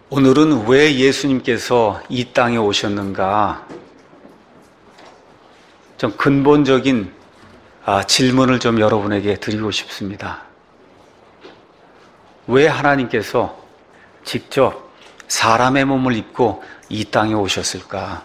오늘은 왜 예수님께서 이 땅에 오셨는가? 좀 근본적인 질문을 좀 여러분에게 드리고 싶습니다. 왜 하나님께서 직접 사람의 몸을 입고 이 땅에 오셨을까?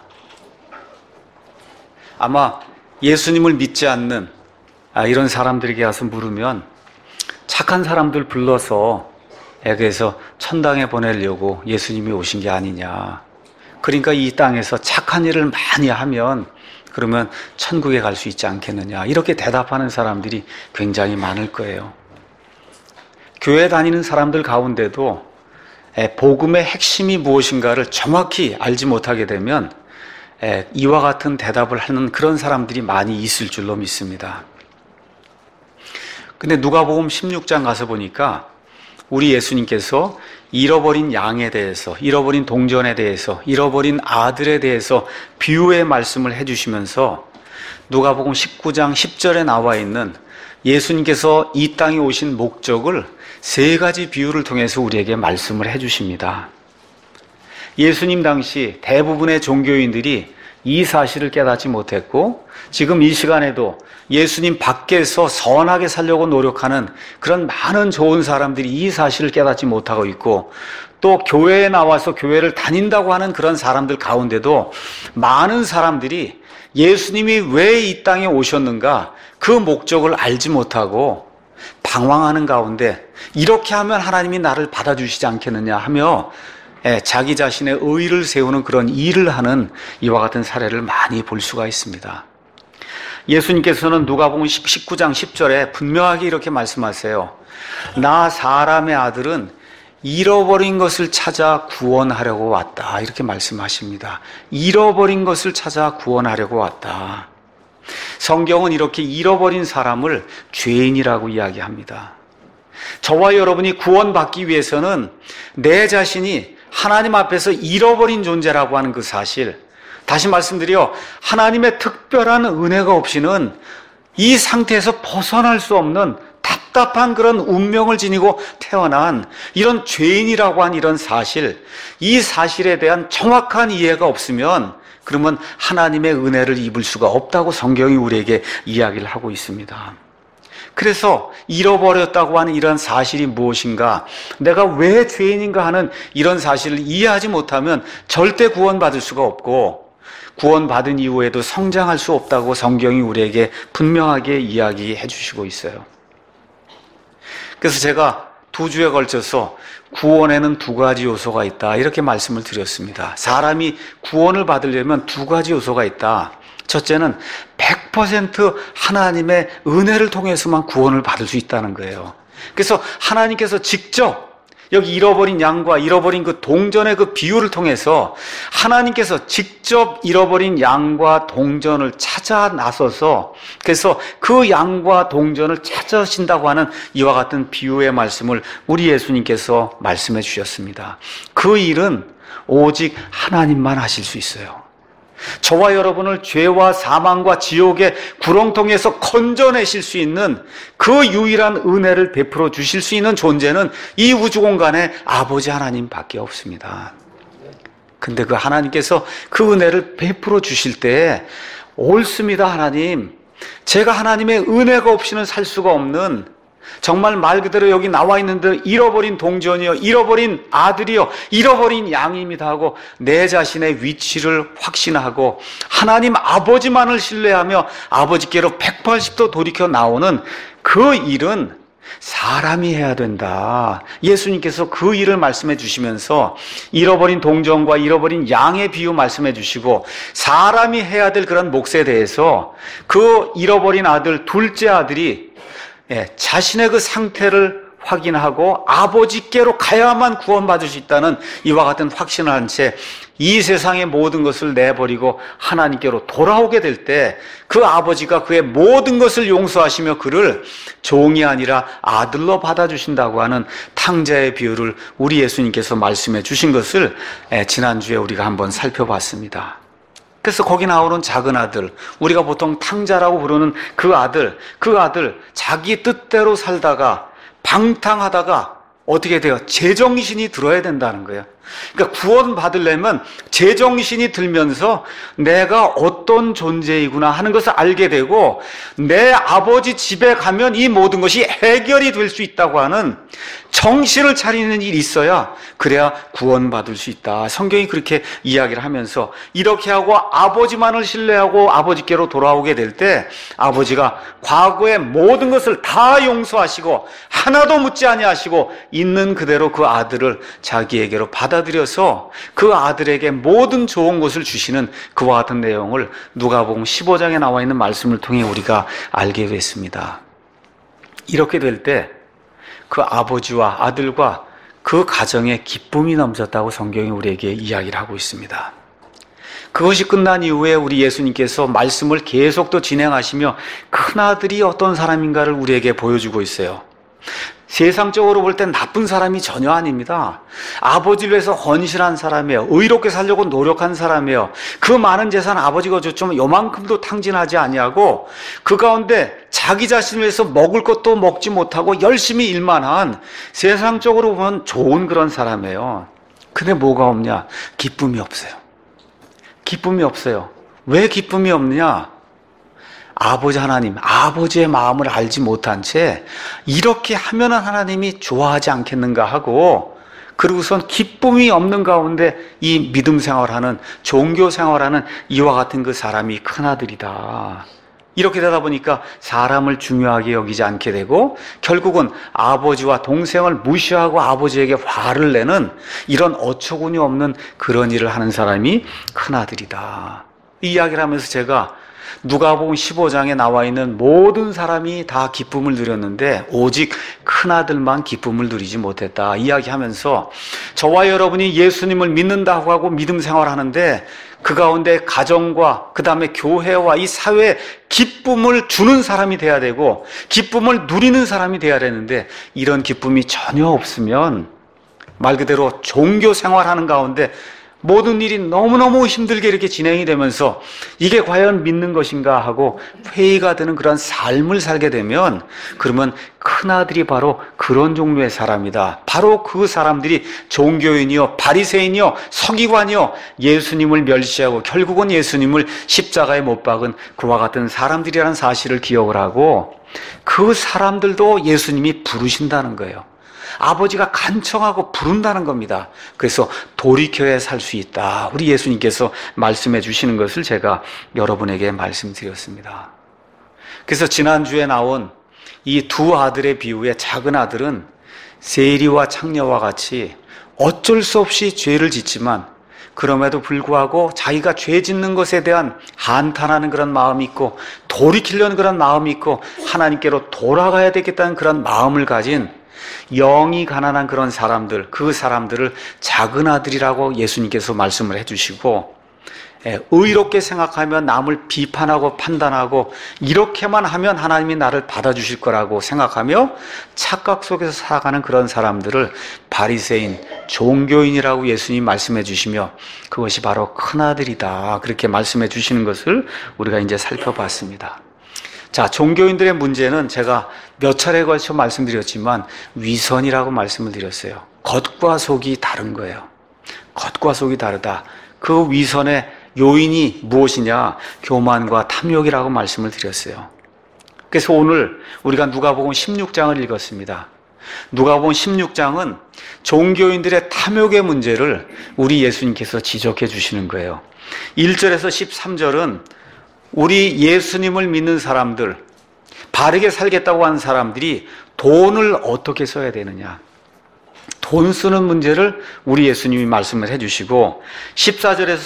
아마 예수님을 믿지 않는 이런 사람들에게 가서 물으면 착한 사람들 불러서 그래서 천당에 보내려고 예수님이 오신 게 아니냐. 그러니까 이 땅에서 착한 일을 많이 하면 그러면 천국에 갈 수 있지 않겠느냐. 이렇게 대답하는 사람들이 굉장히 많을 거예요. 교회 다니는 사람들 가운데도 복음의 핵심이 무엇인가를 정확히 알지 못하게 되면 이와 같은 대답을 하는 그런 사람들이 많이 있을 줄로 믿습니다. 근데 누가복음 16장 가서 보니까 우리 예수님께서 잃어버린 양에 대해서, 잃어버린 동전에 대해서, 잃어버린 아들에 대해서 비유의 말씀을 해주시면서 누가복음 19장 10절에 나와 있는 예수님께서 이 땅에 오신 목적을 세 가지 비유를 통해서 우리에게 말씀을 해주십니다. 예수님 당시 대부분의 종교인들이 이 사실을 깨닫지 못했고 지금 이 시간에도 예수님 밖에서 선하게 살려고 노력하는 그런 많은 좋은 사람들이 이 사실을 깨닫지 못하고 있고 또 교회에 나와서 교회를 다닌다고 하는 그런 사람들 가운데도 많은 사람들이 예수님이 왜 이 땅에 오셨는가 그 목적을 알지 못하고 방황하는 가운데 이렇게 하면 하나님이 나를 받아주시지 않겠느냐 하며 자기 자신의 의의를 세우는 그런 일을 하는 이와 같은 사례를 많이 볼 수가 있습니다. 예수님께서는 누가복음 19장 10절에 분명하게 이렇게 말씀하세요. 나 사람의 아들은 잃어버린 것을 찾아 구원하려고 왔다. 이렇게 말씀하십니다. 잃어버린 것을 찾아 구원하려고 왔다. 성경은 이렇게 잃어버린 사람을 죄인이라고 이야기합니다. 저와 여러분이 구원받기 위해서는 내 자신이 하나님 앞에서 잃어버린 존재라고 하는 그 사실, 다시 말씀드려 하나님의 특별한 은혜가 없이는 이 상태에서 벗어날 수 없는 답답한 그런 운명을 지니고 태어난 이런 죄인이라고 한 이런 사실, 이 사실에 대한 정확한 이해가 없으면 그러면 하나님의 은혜를 입을 수가 없다고 성경이 우리에게 이야기를 하고 있습니다. 그래서 잃어버렸다고 하는 이런 사실이 무엇인가, 내가 왜 죄인인가 하는 이런 사실을 이해하지 못하면 절대 구원받을 수가 없고 구원받은 이후에도 성장할 수 없다고 성경이 우리에게 분명하게 이야기해 주시고 있어요. 그래서 제가 2주에 걸쳐서 구원에는 2가지 요소가 있다 이렇게 말씀을 드렸습니다. 사람이 구원을 받으려면 2가지 요소가 있다. 첫째는 100% 하나님의 은혜를 통해서만 구원을 받을 수 있다는 거예요. 그래서 하나님께서 직접 여기 잃어버린 양과 잃어버린 그 동전의 그 비유를 통해서 하나님께서 직접 잃어버린 양과 동전을 찾아 나서서 그래서 그 양과 동전을 찾으신다고 하는 이와 같은 비유의 말씀을 우리 예수님께서 말씀해 주셨습니다. 그 일은 오직 하나님만 하실 수 있어요. 저와 여러분을 죄와 사망과 지옥의 구렁텅이에서 건져내실 수 있는 그 유일한 은혜를 베풀어 주실 수 있는 존재는 이 우주 공간에 아버지 하나님밖에 없습니다. 근데 그 하나님께서 그 은혜를 베풀어 주실 때 옳습니다. 하나님, 제가 하나님의 은혜가 없이는 살 수가 없는, 정말 말 그대로 여기 나와 있는데 잃어버린 동전이요, 잃어버린 아들이요, 잃어버린 양입니다 하고 내 자신의 위치를 확신하고 하나님 아버지만을 신뢰하며 아버지께로 180도 돌이켜 나오는 그 일은 사람이 해야 된다. 예수님께서 그 일을 말씀해 주시면서 잃어버린 동전과 잃어버린 양의 비유 말씀해 주시고 사람이 해야 될 그런 몫에 대해서 그 잃어버린 아들, 둘째 아들이 자신의 그 상태를 확인하고 아버지께로 가야만 구원받을 수 있다는 이와 같은 확신을 한 채 이 세상의 모든 것을 내버리고 하나님께로 돌아오게 될 때 그 아버지가 그의 모든 것을 용서하시며 그를 종이 아니라 아들로 받아주신다고 하는 탕자의 비유를 우리 예수님께서 말씀해 주신 것을 지난주에 우리가 한번 살펴봤습니다. 그래서 거기 나오는 작은 아들, 우리가 보통 탕자라고 부르는 그 아들 자기 뜻대로 살다가 방탕하다가 어떻게 돼요? 제정신이 들어야 된다는 거예요. 그러니까 구원 받으려면 제정신이 들면서 내가 어떤 존재이구나 하는 것을 알게 되고, 내 아버지 집에 가면 이 모든 것이 해결이 될 수 있다고 하는 정신을 차리는 일이 있어야, 그래야 구원받을 수 있다. 성경이 그렇게 이야기를 하면서, 이렇게 하고 아버지만을 신뢰하고 아버지께로 돌아오게 될 때 아버지가 과거의 모든 것을 다 용서하시고 하나도 묻지 아니하시고 있는 그대로 그 아들을 자기에게로 받아들여서 그 아들에게 모든 좋은 것을 주시는 그와 같은 내용을 누가복음 15장에 나와 있는 말씀을 통해 우리가 알게 됐습니다. 이렇게 될 때 그 아버지와 아들과 그 가정에 기쁨이 넘쳤다고 성경이 우리에게 이야기를 하고 있습니다. 그것이 끝난 이후에 우리 예수님께서 말씀을 계속 또 진행하시며 큰아들이 어떤 사람인가를 우리에게 보여주고 있어요. 세상적으로 볼 땐 나쁜 사람이 전혀 아닙니다. 아버지를 위해서 헌신한 사람이에요. 의롭게 살려고 노력한 사람이에요. 그 많은 재산 아버지가 줬지만 요만큼도 탕진하지 아니하고 그 가운데 자기 자신을 위해서 먹을 것도 먹지 못하고 열심히 일만 한, 세상적으로 보면 좋은 그런 사람이에요. 근데 뭐가 없냐? 기쁨이 없어요. 기쁨이 없어요. 왜 기쁨이 없느냐? 아버지 하나님, 아버지의 마음을 알지 못한 채 이렇게 하면은 하나님이 좋아하지 않겠는가 하고, 그리고선 기쁨이 없는 가운데 이 믿음 생활하는, 종교 생활하는 이와 같은 그 사람이 큰아들이다. 이렇게 되다 보니까 사람을 중요하게 여기지 않게 되고 결국은 아버지와 동생을 무시하고 아버지에게 화를 내는 이런 어처구니 없는 그런 일을 하는 사람이 큰아들이다. 이 이야기를 하면서 제가 누가복음 15장에 나와 있는 모든 사람이 다 기쁨을 누렸는데 오직 큰아들만 기쁨을 누리지 못했다 이야기하면서, 저와 여러분이 예수님을 믿는다고 하고 믿음 생활하는데 그 가운데 가정과 그 다음에 교회와 이 사회에 기쁨을 주는 사람이 돼야 되고 기쁨을 누리는 사람이 돼야 되는데, 이런 기쁨이 전혀 없으면 말 그대로 종교 생활하는 가운데 모든 일이 너무너무 힘들게 이렇게 진행이 되면서 이게 과연 믿는 것인가 하고 회의가 되는 그런 삶을 살게 되면, 그러면 큰아들이 바로 그런 종류의 사람이다. 바로 그 사람들이 종교인이요, 바리새인이요, 서기관이요, 예수님을 멸시하고 결국은 예수님을 십자가에 못 박은 그와 같은 사람들이라는 사실을 기억을 하고, 그 사람들도 예수님이 부르신다는 거예요. 아버지가 간청하고 부른다는 겁니다. 그래서 돌이켜야 살 수 있다. 우리 예수님께서 말씀해 주시는 것을 제가 여러분에게 말씀드렸습니다. 그래서 지난주에 나온 이 두 아들의 비유의 작은 아들은 세리와 창녀와 같이 어쩔 수 없이 죄를 짓지만 그럼에도 불구하고 자기가 죄 짓는 것에 대한 한탄하는 그런 마음이 있고 돌이키려는 그런 마음이 있고 하나님께로 돌아가야 되겠다는 그런 마음을 가진 영이 가난한 그런 사람들, 그 사람들을 작은 아들이라고 예수님께서 말씀을 해주시고, 의롭게 생각하면 남을 비판하고 판단하고 이렇게만 하면 하나님이 나를 받아주실 거라고 생각하며 착각 속에서 살아가는 그런 사람들을 바리새인, 종교인이라고 예수님 말씀해 주시며, 그것이 바로 큰아들이다 그렇게 말씀해 주시는 것을 우리가 이제 살펴봤습니다. 자, 종교인들의 문제는 제가 몇 차례에 걸쳐 말씀드렸지만 위선이라고 말씀을 드렸어요. 겉과 속이 다른 거예요. 겉과 속이 다르다. 그 위선의 요인이 무엇이냐? 교만과 탐욕이라고 말씀을 드렸어요. 그래서 오늘 우리가 누가복음 16장을 읽었습니다. 누가복음 16장은 종교인들의 탐욕의 문제를 우리 예수님께서 지적해 주시는 거예요. 1절에서 13절은 우리 예수님을 믿는 사람들, 바르게 살겠다고 하는 사람들이 돈을 어떻게 써야 되느냐, 돈 쓰는 문제를 우리 예수님이 말씀을 해주시고, 14절에서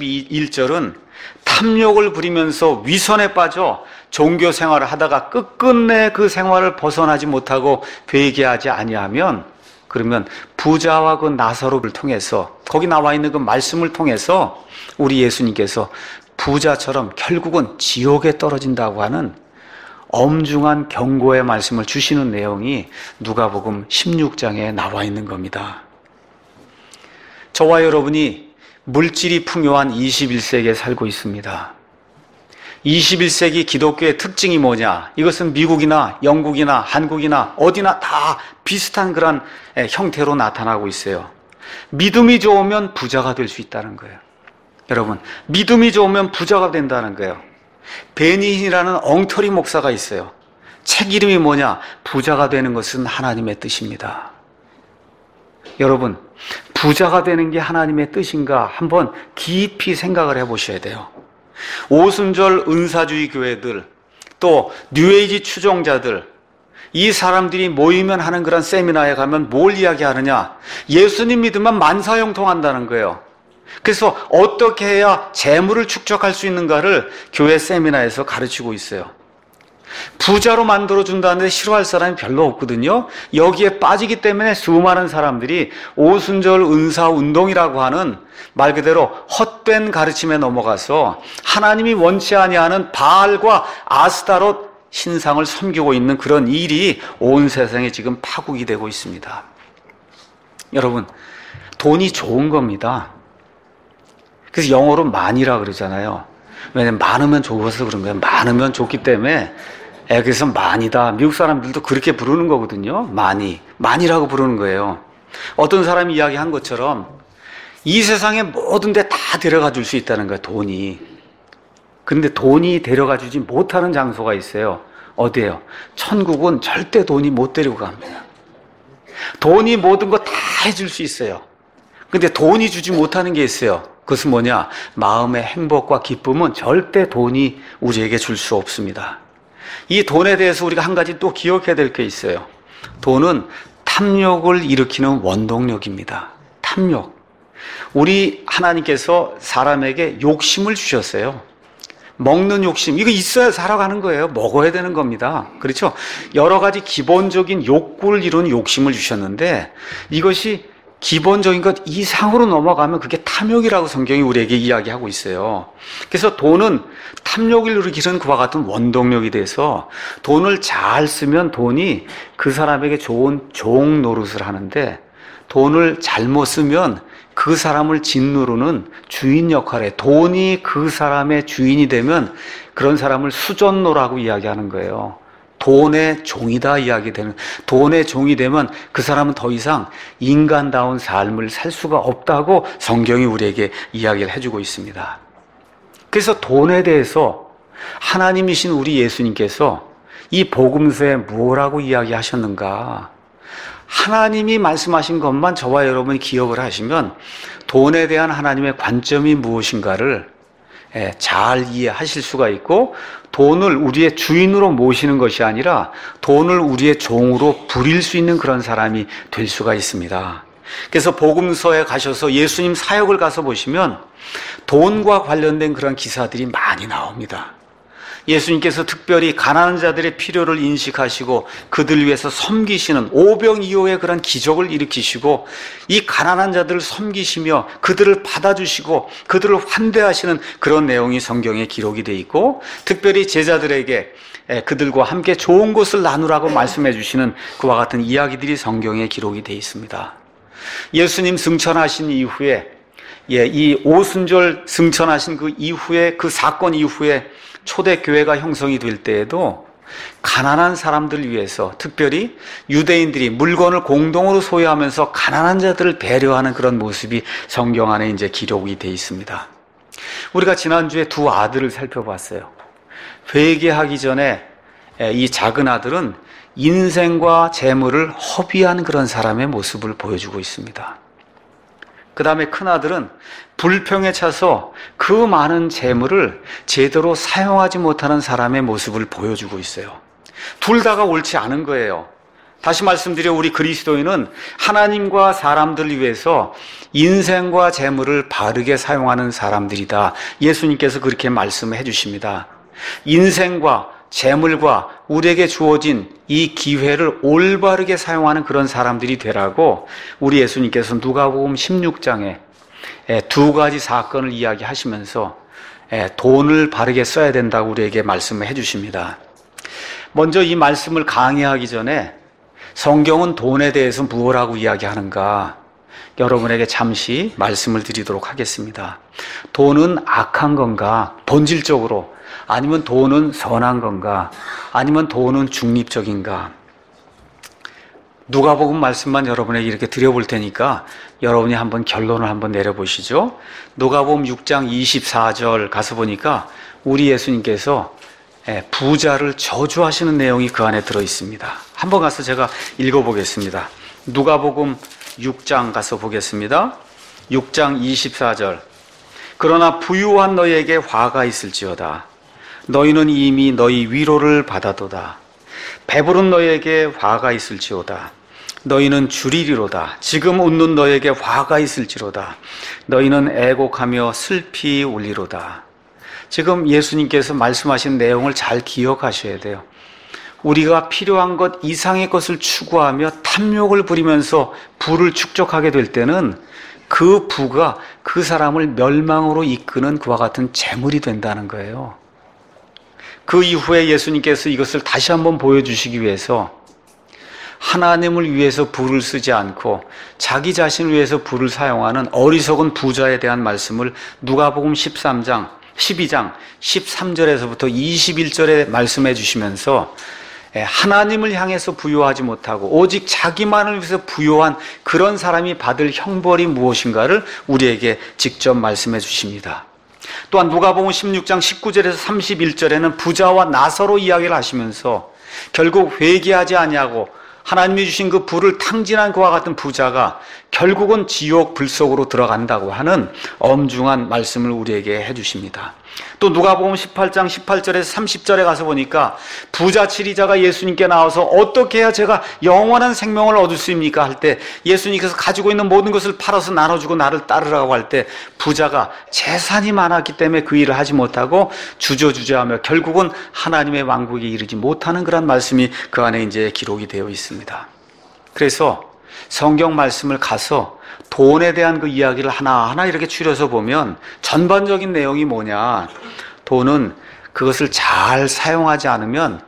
31절은 탐욕을 부리면서 위선에 빠져 종교 생활을 하다가 끝끝내 그 생활을 벗어나지 못하고 회개하지 아니하면, 그러면 부자와 그 나사로를 통해서, 거기 나와 있는 그 말씀을 통해서 우리 예수님께서 부자처럼 결국은 지옥에 떨어진다고 하는 엄중한 경고의 말씀을 주시는 내용이 누가복음 16장에 나와 있는 겁니다. 저와 여러분이 물질이 풍요한 21세기에 살고 있습니다. 21세기 기독교의 특징이 뭐냐? 이것은 미국이나 영국이나 한국이나 어디나 다 비슷한 그런 형태로 나타나고 있어요. 믿음이 좋으면 부자가 될 수 있다는 거예요. 여러분, 믿음이 좋으면 부자가 된다는 거예요. 베니힌이라는 엉터리 목사가 있어요. 책 이름이 뭐냐? 부자가 되는 것은 하나님의 뜻입니다. 여러분, 부자가 되는 게 하나님의 뜻인가 한번 깊이 생각을 해보셔야 돼요. 오순절 은사주의 교회들, 또 뉴에이지 추종자들, 이 사람들이 모이면 하는 그런 세미나에 가면 뭘 이야기하느냐? 예수님 믿으면 만사형통한다는 거예요. 그래서 어떻게 해야 재물을 축적할 수 있는가를 교회 세미나에서 가르치고 있어요. 부자로 만들어준다는데 싫어할 사람이 별로 없거든요. 여기에 빠지기 때문에 수많은 사람들이 오순절 은사 운동이라고 하는 말 그대로 헛된 가르침에 넘어가서 하나님이 원치 아니하는 바알과 아스타롯 신상을 섬기고 있는 그런 일이 온 세상에 지금 파국이 되고 있습니다. 여러분, 돈이 좋은 겁니다. 그래서 영어로 많이라 그러잖아요. 왜냐면 많으면 좋아서 그런 거예요. 많으면 좋기 때문에 그래서 많이다. 미국 사람들도 그렇게 부르는 거거든요. 많이라고 부르는 거예요. 어떤 사람이 이야기한 것처럼 이 세상의 모든 데 다 데려가 줄 수 있다는 거예요. 돈이. 그런데 돈이 데려가 주지 못하는 장소가 있어요. 어디예요? 천국은 절대 돈이 못 데리고 갑니다. 돈이 모든 거 다 해줄 수 있어요. 근데 돈이 주지 못하는 게 있어요. 그것은 뭐냐? 마음의 행복과 기쁨은 절대 돈이 우리에게 줄 수 없습니다. 이 돈에 대해서 우리가 한 가지 또 기억해야 될 게 있어요. 돈은 탐욕을 일으키는 원동력입니다. 탐욕. 우리 하나님께서 사람에게 욕심을 주셨어요. 먹는 욕심, 이거 있어야 살아가는 거예요. 먹어야 되는 겁니다. 그렇죠? 여러 가지 기본적인 욕구를 이루는 욕심을 주셨는데 이것이 기본적인 것 이상으로 넘어가면 그게 탐욕이라고 성경이 우리에게 이야기하고 있어요. 그래서 돈은 탐욕을 일으키는 그와 같은 원동력이 돼서 돈을 잘 쓰면 돈이 그 사람에게 좋은 종 노릇을 하는데 돈을 잘못 쓰면 그 사람을 짓누르는 주인 역할에 돈이 그 사람의 주인이 되면 그런 사람을 수전노라고 이야기하는 거예요. 돈의 종이다 이야기되는, 돈의 종이 되면 그 사람은 더 이상 인간다운 삶을 살 수가 없다고 성경이 우리에게 이야기를 해주고 있습니다. 그래서 돈에 대해서 하나님이신 우리 예수님께서 이 복음서에 뭐라고 이야기하셨는가? 하나님이 말씀하신 것만 저와 여러분이 기억을 하시면 돈에 대한 하나님의 관점이 무엇인가를 잘 이해하실 수가 있고, 돈을 우리의 주인으로 모시는 것이 아니라 돈을 우리의 종으로 부릴 수 있는 그런 사람이 될 수가 있습니다. 그래서 복음서에 가셔서 예수님 사역을 가서 보시면 돈과 관련된 그런 기사들이 많이 나옵니다. 예수님께서 특별히 가난한 자들의 필요를 인식하시고 그들 위해서 섬기시는 오병이어의 그런 기적을 일으키시고 이 가난한 자들을 섬기시며 그들을 받아주시고 그들을 환대하시는 그런 내용이 성경에 기록이 되어 있고, 특별히 제자들에게 그들과 함께 좋은 것을 나누라고 말씀해 주시는 그와 같은 이야기들이 성경에 기록이 되어 있습니다. 예수님 승천하신 이후에, 이 오순절 승천하신 그 이후에, 그 사건 이후에 초대교회가 형성이 될 때에도 가난한 사람들을 위해서, 특별히 유대인들이 물건을 공동으로 소유하면서 가난한 자들을 배려하는 그런 모습이 성경 안에 이제 기록이 되어 있습니다. 우리가 지난주에 두 아들을 살펴봤어요. 회개하기 전에 이 작은 아들은 인생과 재물을 허비한 그런 사람의 모습을 보여주고 있습니다. 그 다음에 큰 아들은 불평에 차서 그 많은 재물을 제대로 사용하지 못하는 사람의 모습을 보여주고 있어요. 둘 다가 옳지 않은 거예요. 다시 말씀드려, 우리 그리스도인은 하나님과 사람들을 위해서 인생과 재물을 바르게 사용하는 사람들이다. 예수님께서 그렇게 말씀해 주십니다. 인생과 재물과 우리에게 주어진 이 기회를 올바르게 사용하는 그런 사람들이 되라고 우리 예수님께서 누가복음 16장에 두 가지 사건을 이야기하시면서 돈을 바르게 써야 된다고 우리에게 말씀을 해주십니다. 먼저 이 말씀을 강의하기 전에 성경은 돈에 대해서 무엇라고 이야기하는가 여러분에게 잠시 말씀을 드리도록 하겠습니다. 돈은 악한 건가? 본질적으로 아니면 돈은 선한 건가? 아니면 돈은 중립적인가? 누가복음 말씀만 여러분에게 이렇게 드려볼 테니까 여러분이 한번 결론을 한번 내려보시죠. 누가복음 6장 24절 가서 보니까 우리 예수님께서 부자를 저주하시는 내용이 그 안에 들어 있습니다. 한번 가서 제가 읽어보겠습니다. 누가복음 6장 가서 보겠습니다. 6장 24절. 그러나 부유한 너희에게 화가 있을지어다. 너희는 이미 너희 위로를 받아도다. 배부른 너희에게 화가 있을지어다. 너희는 줄이리로다. 지금 웃는 너희에게 화가 있을지로다. 너희는 애곡하며 슬피 울리로다. 지금 예수님께서 말씀하신 내용을 잘 기억하셔야 돼요. 우리가 필요한 것 이상의 것을 추구하며 탐욕을 부리면서 부를 축적하게 될 때는 그 부가 그 사람을 멸망으로 이끄는 그와 같은 재물이 된다는 거예요. 그 이후에 예수님께서 이것을 다시 한번 보여주시기 위해서 하나님을 위해서 부를 쓰지 않고 자기 자신을 위해서 부를 사용하는 어리석은 부자에 대한 말씀을 누가복음 12장 13절에서부터 21절에 말씀해 주시면서 하나님을 향해서 부요하지 못하고 오직 자기만을 위해서 부요한 그런 사람이 받을 형벌이 무엇인가를 우리에게 직접 말씀해 주십니다. 또한 누가복음 16장 19절에서 31절에는 부자와 나서로 이야기를 하시면서 결국 회개하지 아니하고 하나님이 주신 그 부를 탕진한 그와 같은 부자가 결국은 지옥 불 속으로 들어간다고 하는 엄중한 말씀을 우리에게 해주십니다. 또 누가복음 18장 18절에서 30절에 가서 보니까 부자 치리자가 예수님께 나와서 어떻게 해야 제가 영원한 생명을 얻을 수 있습니까? 할 때 예수님께서 가지고 있는 모든 것을 팔아서 나눠주고 나를 따르라고 할 때 부자가 재산이 많았기 때문에 그 일을 하지 못하고 주저주저하며 결국은 하나님의 왕국에 이르지 못하는 그런 말씀이 그 안에 이제 기록이 되어 있습니다. 그래서 성경 말씀을 가서 돈에 대한 그 이야기를 하나하나 이렇게 추려서 보면 전반적인 내용이 뭐냐? 돈은 그것을 잘 사용하지 않으면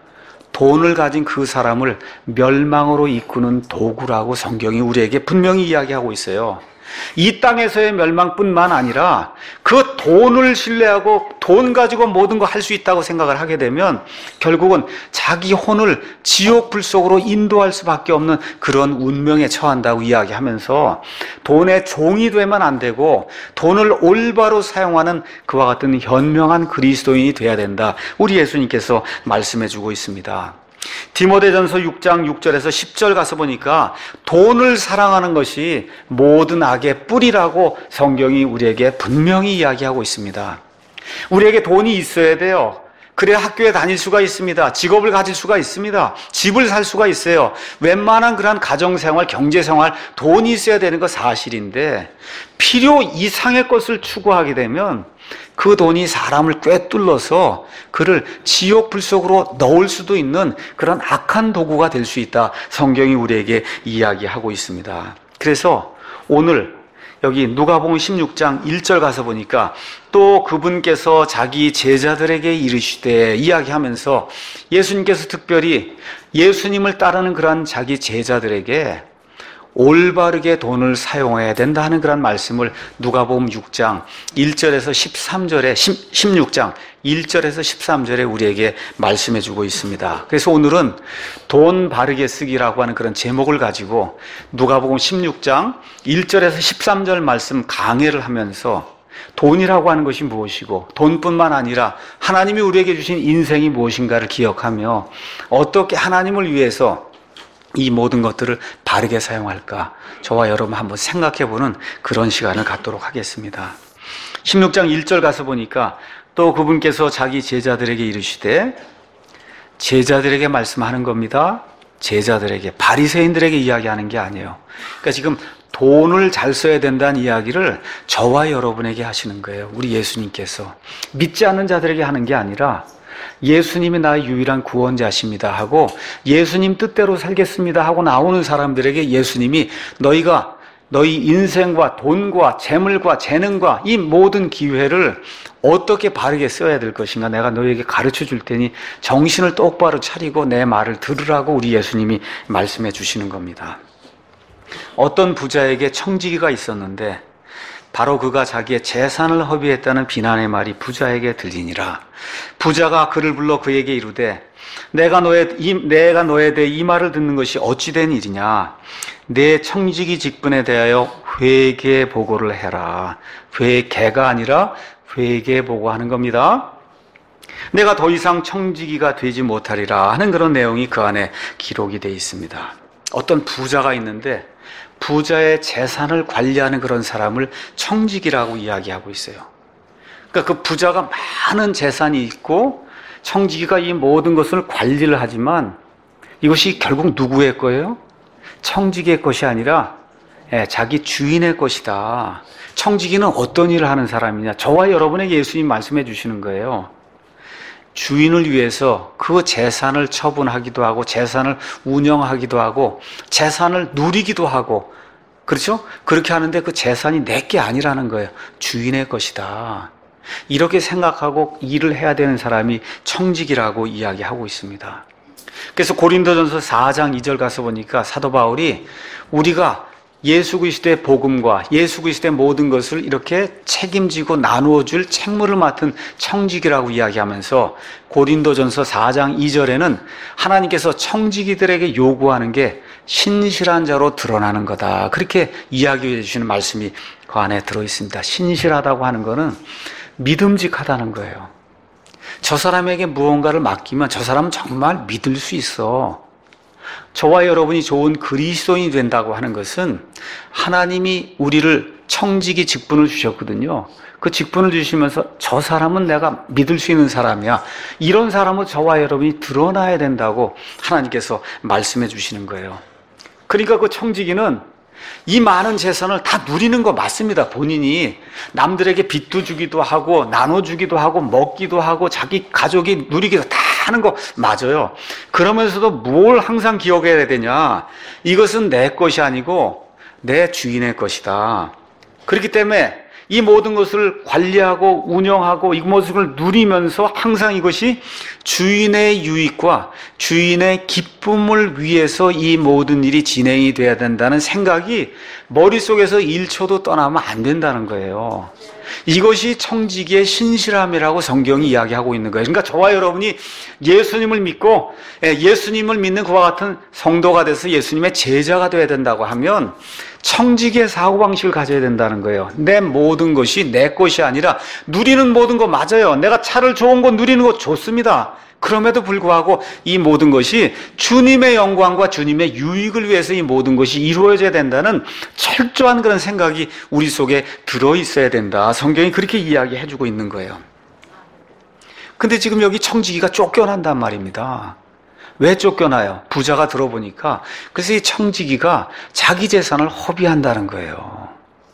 돈을 가진 그 사람을 멸망으로 이끄는 도구라고 성경이 우리에게 분명히 이야기하고 있어요. 이 땅에서의 멸망뿐만 아니라 그 돈을 신뢰하고 돈 가지고 모든 거 할 수 있다고 생각을 하게 되면 결국은 자기 혼을 지옥 불 속으로 인도할 수밖에 없는 그런 운명에 처한다고 이야기하면서 돈의 종이 되면 안 되고 돈을 올바로 사용하는 그와 같은 현명한 그리스도인이 돼야 된다. 우리 예수님께서 말씀해 주고 있습니다. 디모데전서 6장 6절에서 10절 가서 보니까 돈을 사랑하는 것이 모든 악의 뿌리라고 성경이 우리에게 분명히 이야기하고 있습니다. 우리에게 돈이 있어야 돼요. 그래야 학교에 다닐 수가 있습니다. 직업을 가질 수가 있습니다. 집을 살 수가 있어요. 웬만한 그런 가정생활, 경제생활 돈이 있어야 되는 거 사실인데 필요 이상의 것을 추구하게 되면 그 돈이 사람을 꿰뚫러서 그를 지옥 불 속으로 넣을 수도 있는 그런 악한 도구가 될 수 있다. 성경이 우리에게 이야기하고 있습니다. 그래서 오늘 여기 누가복음 16장 1절 가서 보니까 또 그분께서 자기 제자들에게 이르시되 이야기하면서 예수님께서 특별히 예수님을 따르는 그런 자기 제자들에게 올바르게 돈을 사용해야 된다 하는 그런 말씀을 누가복음 6장 1절에서 13절에 16장 1절에서 13절에 우리에게 말씀해 주고 있습니다. 그래서 오늘은 돈 바르게 쓰기라고 하는 그런 제목을 가지고 누가복음 16장 1절에서 13절 말씀 강해를 하면서 돈이라고 하는 것이 무엇이고 돈뿐만 아니라 하나님이 우리에게 주신 인생이 무엇인가를 기억하며 어떻게 하나님을 위해서 이 모든 것들을 바르게 사용할까 저와 여러분 한번 생각해보는 그런 시간을 갖도록 하겠습니다. 16장 1절 가서 보니까 또 그분께서 자기 제자들에게 이르시되 제자들에게 말씀하는 겁니다. 제자들에게 바리새인들에게 이야기하는 게 아니에요. 그러니까 지금 돈을 잘 써야 된다는 이야기를 저와 여러분에게 하시는 거예요. 우리 예수님께서 믿지 않는 자들에게 하는 게 아니라 예수님이 나의 유일한 구원자십니다 하고 예수님 뜻대로 살겠습니다 하고 나오는 사람들에게 예수님이 너희가 너희 인생과 돈과 재물과 재능과 이 모든 기회를 어떻게 바르게 써야 될 것인가 내가 너희에게 가르쳐 줄 테니 정신을 똑바로 차리고 내 말을 들으라고 우리 예수님이 말씀해 주시는 겁니다. 어떤 부자에게 청지기가 있었는데 바로 그가 자기의 재산을 허비했다는 비난의 말이 부자에게 들리니라. 부자가 그를 불러 그에게 이르되 내가 너에 대해 이 말을 듣는 것이 어찌 된 일이냐. 내 청지기 직분에 대하여 회개 보고를 해라. 회개가 아니라 회개 보고하는 겁니다. 내가 더 이상 청지기가 되지 못하리라 하는 그런 내용이 그 안에 기록이 되어 있습니다. 어떤 부자가 있는데 부자의 재산을 관리하는 그런 사람을 청지기라고 이야기하고 있어요. 그러니까 그 부자가 많은 재산이 있고 청지기가 이 모든 것을 관리를 하지만 이것이 결국 누구의 거예요? 청지기의 것이 아니라 자기 주인의 것이다. 청지기는 어떤 일을 하는 사람이냐? 저와 여러분에게 예수님 말씀해 주시는 거예요. 주인을 위해서 그 재산을 처분하기도 하고 재산을 운영하기도 하고 재산을 누리기도 하고, 그렇죠? 그렇게 하는데 그 재산이 내게 아니라는 거예요. 주인의 것이다. 이렇게 생각하고 일을 해야 되는 사람이 청지기라고 이야기하고 있습니다. 그래서 고린도전서 4장 2절 가서 보니까 사도 바울이 우리가 예수 그리스도의 복음과 예수 그리스도의 모든 것을 이렇게 책임지고 나누어 줄 책무를 맡은 청지기라고 이야기하면서 고린도전서 4장 2절에는 하나님께서 청지기들에게 요구하는 게 신실한 자로 드러나는 거다. 그렇게 이야기해 주시는 말씀이 그 안에 들어 있습니다. 신실하다고 하는 거는 믿음직하다는 거예요. 저 사람에게 무언가를 맡기면 저 사람은 정말 믿을 수 있어. 저와 여러분이 좋은 그리스도인이 된다고 하는 것은 하나님이 우리를 청지기 직분을 주셨거든요. 그 직분을 주시면서 저 사람은 내가 믿을 수 있는 사람이야. 이런 사람은 저와 여러분이 드러나야 된다고 하나님께서 말씀해 주시는 거예요. 그러니까 그 청지기는 이 많은 재산을 다 누리는 거 맞습니다. 본인이 남들에게 빚도 주기도 하고 나눠주기도 하고 먹기도 하고 자기 가족이 누리기도 다 하는 거 맞아요. 그러면서도 뭘 항상 기억해야 되냐. 이것은 내 것이 아니고 내 주인의 것이다. 그렇기 때문에 이 모든 것을 관리하고 운영하고 이 모습을 누리면서 항상 이것이 주인의 유익과 주인의 기쁨을 위해서 이 모든 일이 진행이 돼야 된다는 생각이 머릿속에서 1초도 떠나면 안 된다는 거예요. 이것이 청지기의 신실함이라고 성경이 이야기하고 있는 거예요. 그러니까 저와 여러분이 예수님을 믿고 예수님을 믿는 그와 같은 성도가 돼서 예수님의 제자가 되어야 된다고 하면 청지기의 사고방식을 가져야 된다는 거예요. 내 모든 것이 내 것이 아니라 누리는 모든 거 맞아요. 내가 차를 좋은 거 누리는 거 좋습니다. 그럼에도 불구하고 이 모든 것이 주님의 영광과 주님의 유익을 위해서 이 모든 것이 이루어져야 된다는 철저한 그런 생각이 우리 속에 들어있어야 된다. 성경이 그렇게 이야기해 주고 있는 거예요. 근데 지금 여기 청지기가 쫓겨난단 말입니다. 왜 쫓겨나요? 부자가 들어보니까 그래서 이 청지기가 자기 재산을 허비한다는 거예요.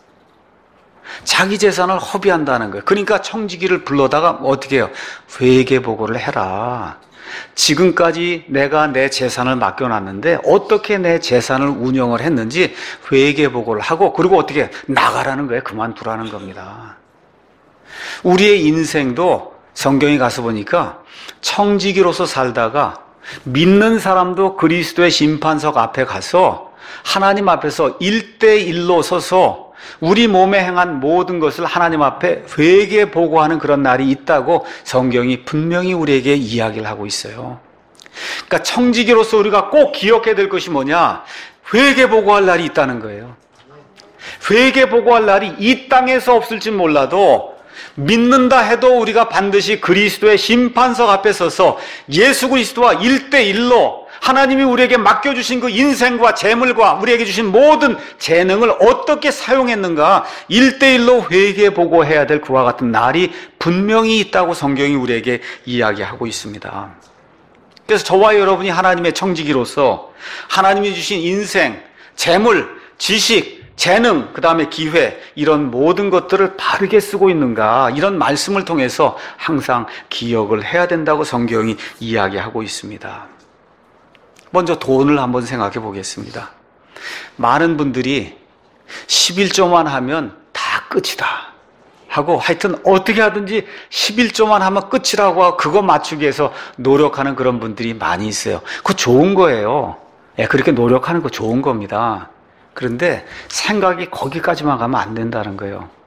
자기 재산을 허비한다는 거예요. 그러니까 청지기를 불러다가 어떻게 해요? 회계 보고를 해라. 지금까지 내가 내 재산을 맡겨놨는데 어떻게 내 재산을 운영을 했는지 회계 보고를 하고, 그리고 어떻게 나가라는 거예요. 그만두라는 겁니다. 우리의 인생도 성경에 가서 보니까 청지기로서 살다가 믿는 사람도 그리스도의 심판석 앞에 가서 하나님 앞에서 1대1로 서서 우리 몸에 행한 모든 것을 하나님 앞에 회개 보고하는 그런 날이 있다고 성경이 분명히 우리에게 이야기를 하고 있어요. 그러니까 청지기로서 우리가 꼭 기억해야 될 것이 뭐냐? 회개 보고할 날이 있다는 거예요. 회개 보고할 날이 이 땅에서 없을지 몰라도 믿는다 해도 우리가 반드시 그리스도의 심판석 앞에 서서 예수 그리스도와 1대1로 하나님이 우리에게 맡겨주신 그 인생과 재물과 우리에게 주신 모든 재능을 어떻게 사용했는가 1대1로 회개 보고해야 될 그와 같은 날이 분명히 있다고 성경이 우리에게 이야기하고 있습니다. 그래서 저와 여러분이 하나님의 청지기로서 하나님이 주신 인생, 재물, 지식, 재능, 그 다음에 기회, 이런 모든 것들을 바르게 쓰고 있는가, 이런 말씀을 통해서 항상 기억을 해야 된다고 성경이 이야기하고 있습니다. 먼저 돈을 한번 생각해 보겠습니다. 많은 분들이 11조만 하면 다 끝이다 하고, 하여튼 어떻게 하든지 11조만 하면 끝이라고 하고 그거 맞추기 위해서 노력하는 그런 분들이 많이 있어요. 그거 좋은 거예요. 그렇게 노력하는 거 좋은 겁니다. 그런데 생각이 거기까지만 가면 안 된다는 거예요.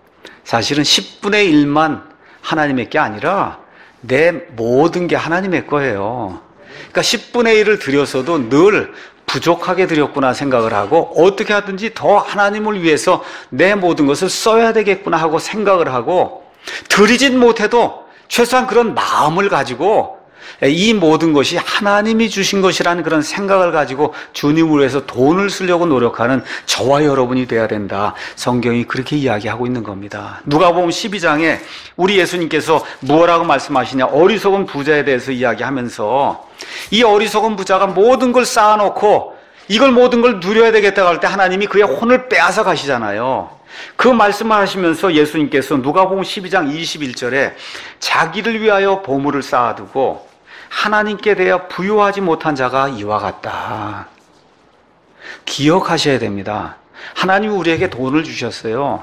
사실은 10분의 1만 하나님의 게 아니라 내 모든 게 하나님의 거예요. 그러니까 10분의 1을 드렸어도 늘 부족하게 드렸구나 생각을 하고 어떻게 하든지 더 하나님을 위해서 내 모든 것을 써야 되겠구나 하고 생각을 하고 드리진 못해도 최소한 그런 마음을 가지고 이 모든 것이 하나님이 주신 것이라는 그런 생각을 가지고 주님을 위해서 돈을 쓰려고 노력하는 저와 여러분이 돼야 된다. 성경이 그렇게 이야기하고 있는 겁니다. 누가복음 12장에 우리 예수님께서 뭐라고 말씀하시냐, 어리석은 부자에 대해서 이야기하면서 이 어리석은 부자가 모든 걸 쌓아놓고 이걸 모든 걸 누려야 되겠다고 할 때 하나님이 그의 혼을 빼앗아 가시잖아요. 그 말씀을 하시면서 예수님께서 누가복음 12장 21절에 자기를 위하여 보물을 쌓아두고 하나님께 대하여 부유하지 못한 자가 이와 같다. 기억하셔야 됩니다. 하나님이 우리에게 돈을 주셨어요.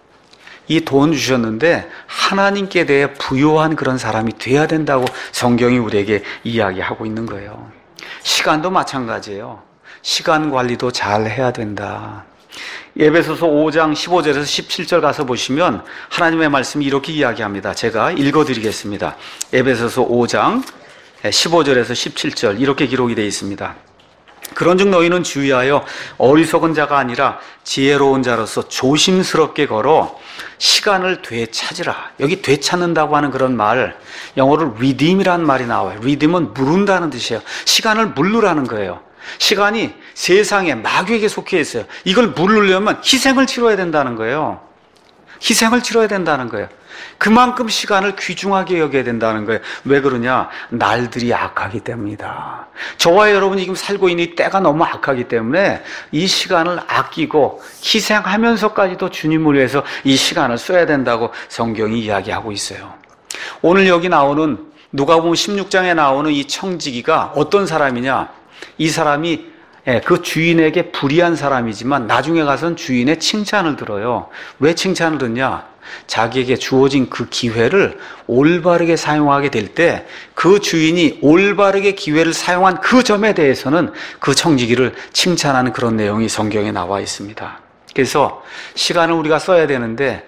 이 돈 주셨는데 하나님께 대해 부유한 그런 사람이 돼야 된다고 성경이 우리에게 이야기하고 있는 거예요. 시간도 마찬가지예요. 시간 관리도 잘 해야 된다. 에베소서 5장 15절에서 17절 가서 보시면 하나님의 말씀이 이렇게 이야기합니다. 제가 읽어드리겠습니다. 에베소서 5장 15절에서 17절 이렇게 기록이 되어 있습니다. 그런즉 너희는 주의하여 어리석은 자가 아니라 지혜로운 자로서 조심스럽게 걸어 시간을 되찾으라. 여기 되찾는다고 하는 그런 말, 영어로 redeem이라는 말이 나와요. redeem은 물은다는 뜻이에요. 시간을 물르라는 거예요. 시간이 세상에 마귀에게 속해 있어요. 이걸 물르려면 희생을 치러야 된다는 거예요. 희생을 치러야 된다는 거예요. 그만큼 시간을 귀중하게 여겨야 된다는 거예요. 왜 그러냐? 날들이 악하기 때문이다. 저와 여러분이 지금 살고 있는 이 때가 너무 악하기 때문에 이 시간을 아끼고 희생하면서까지도 주님을 위해서 이 시간을 써야 된다고 성경이 이야기하고 있어요. 오늘 여기 나오는 누가복음 16장에 나오는 이 청지기가 어떤 사람이냐? 이 사람이 그 주인에게 불의한 사람이지만 나중에 가서는 주인의 칭찬을 들어요. 왜 칭찬을 듣냐? 자기에게 주어진 그 기회를 올바르게 사용하게 될 때 그 주인이 올바르게 기회를 사용한 그 점에 대해서는 그 청지기를 칭찬하는 그런 내용이 성경에 나와 있습니다. 그래서 시간을 우리가 써야 되는데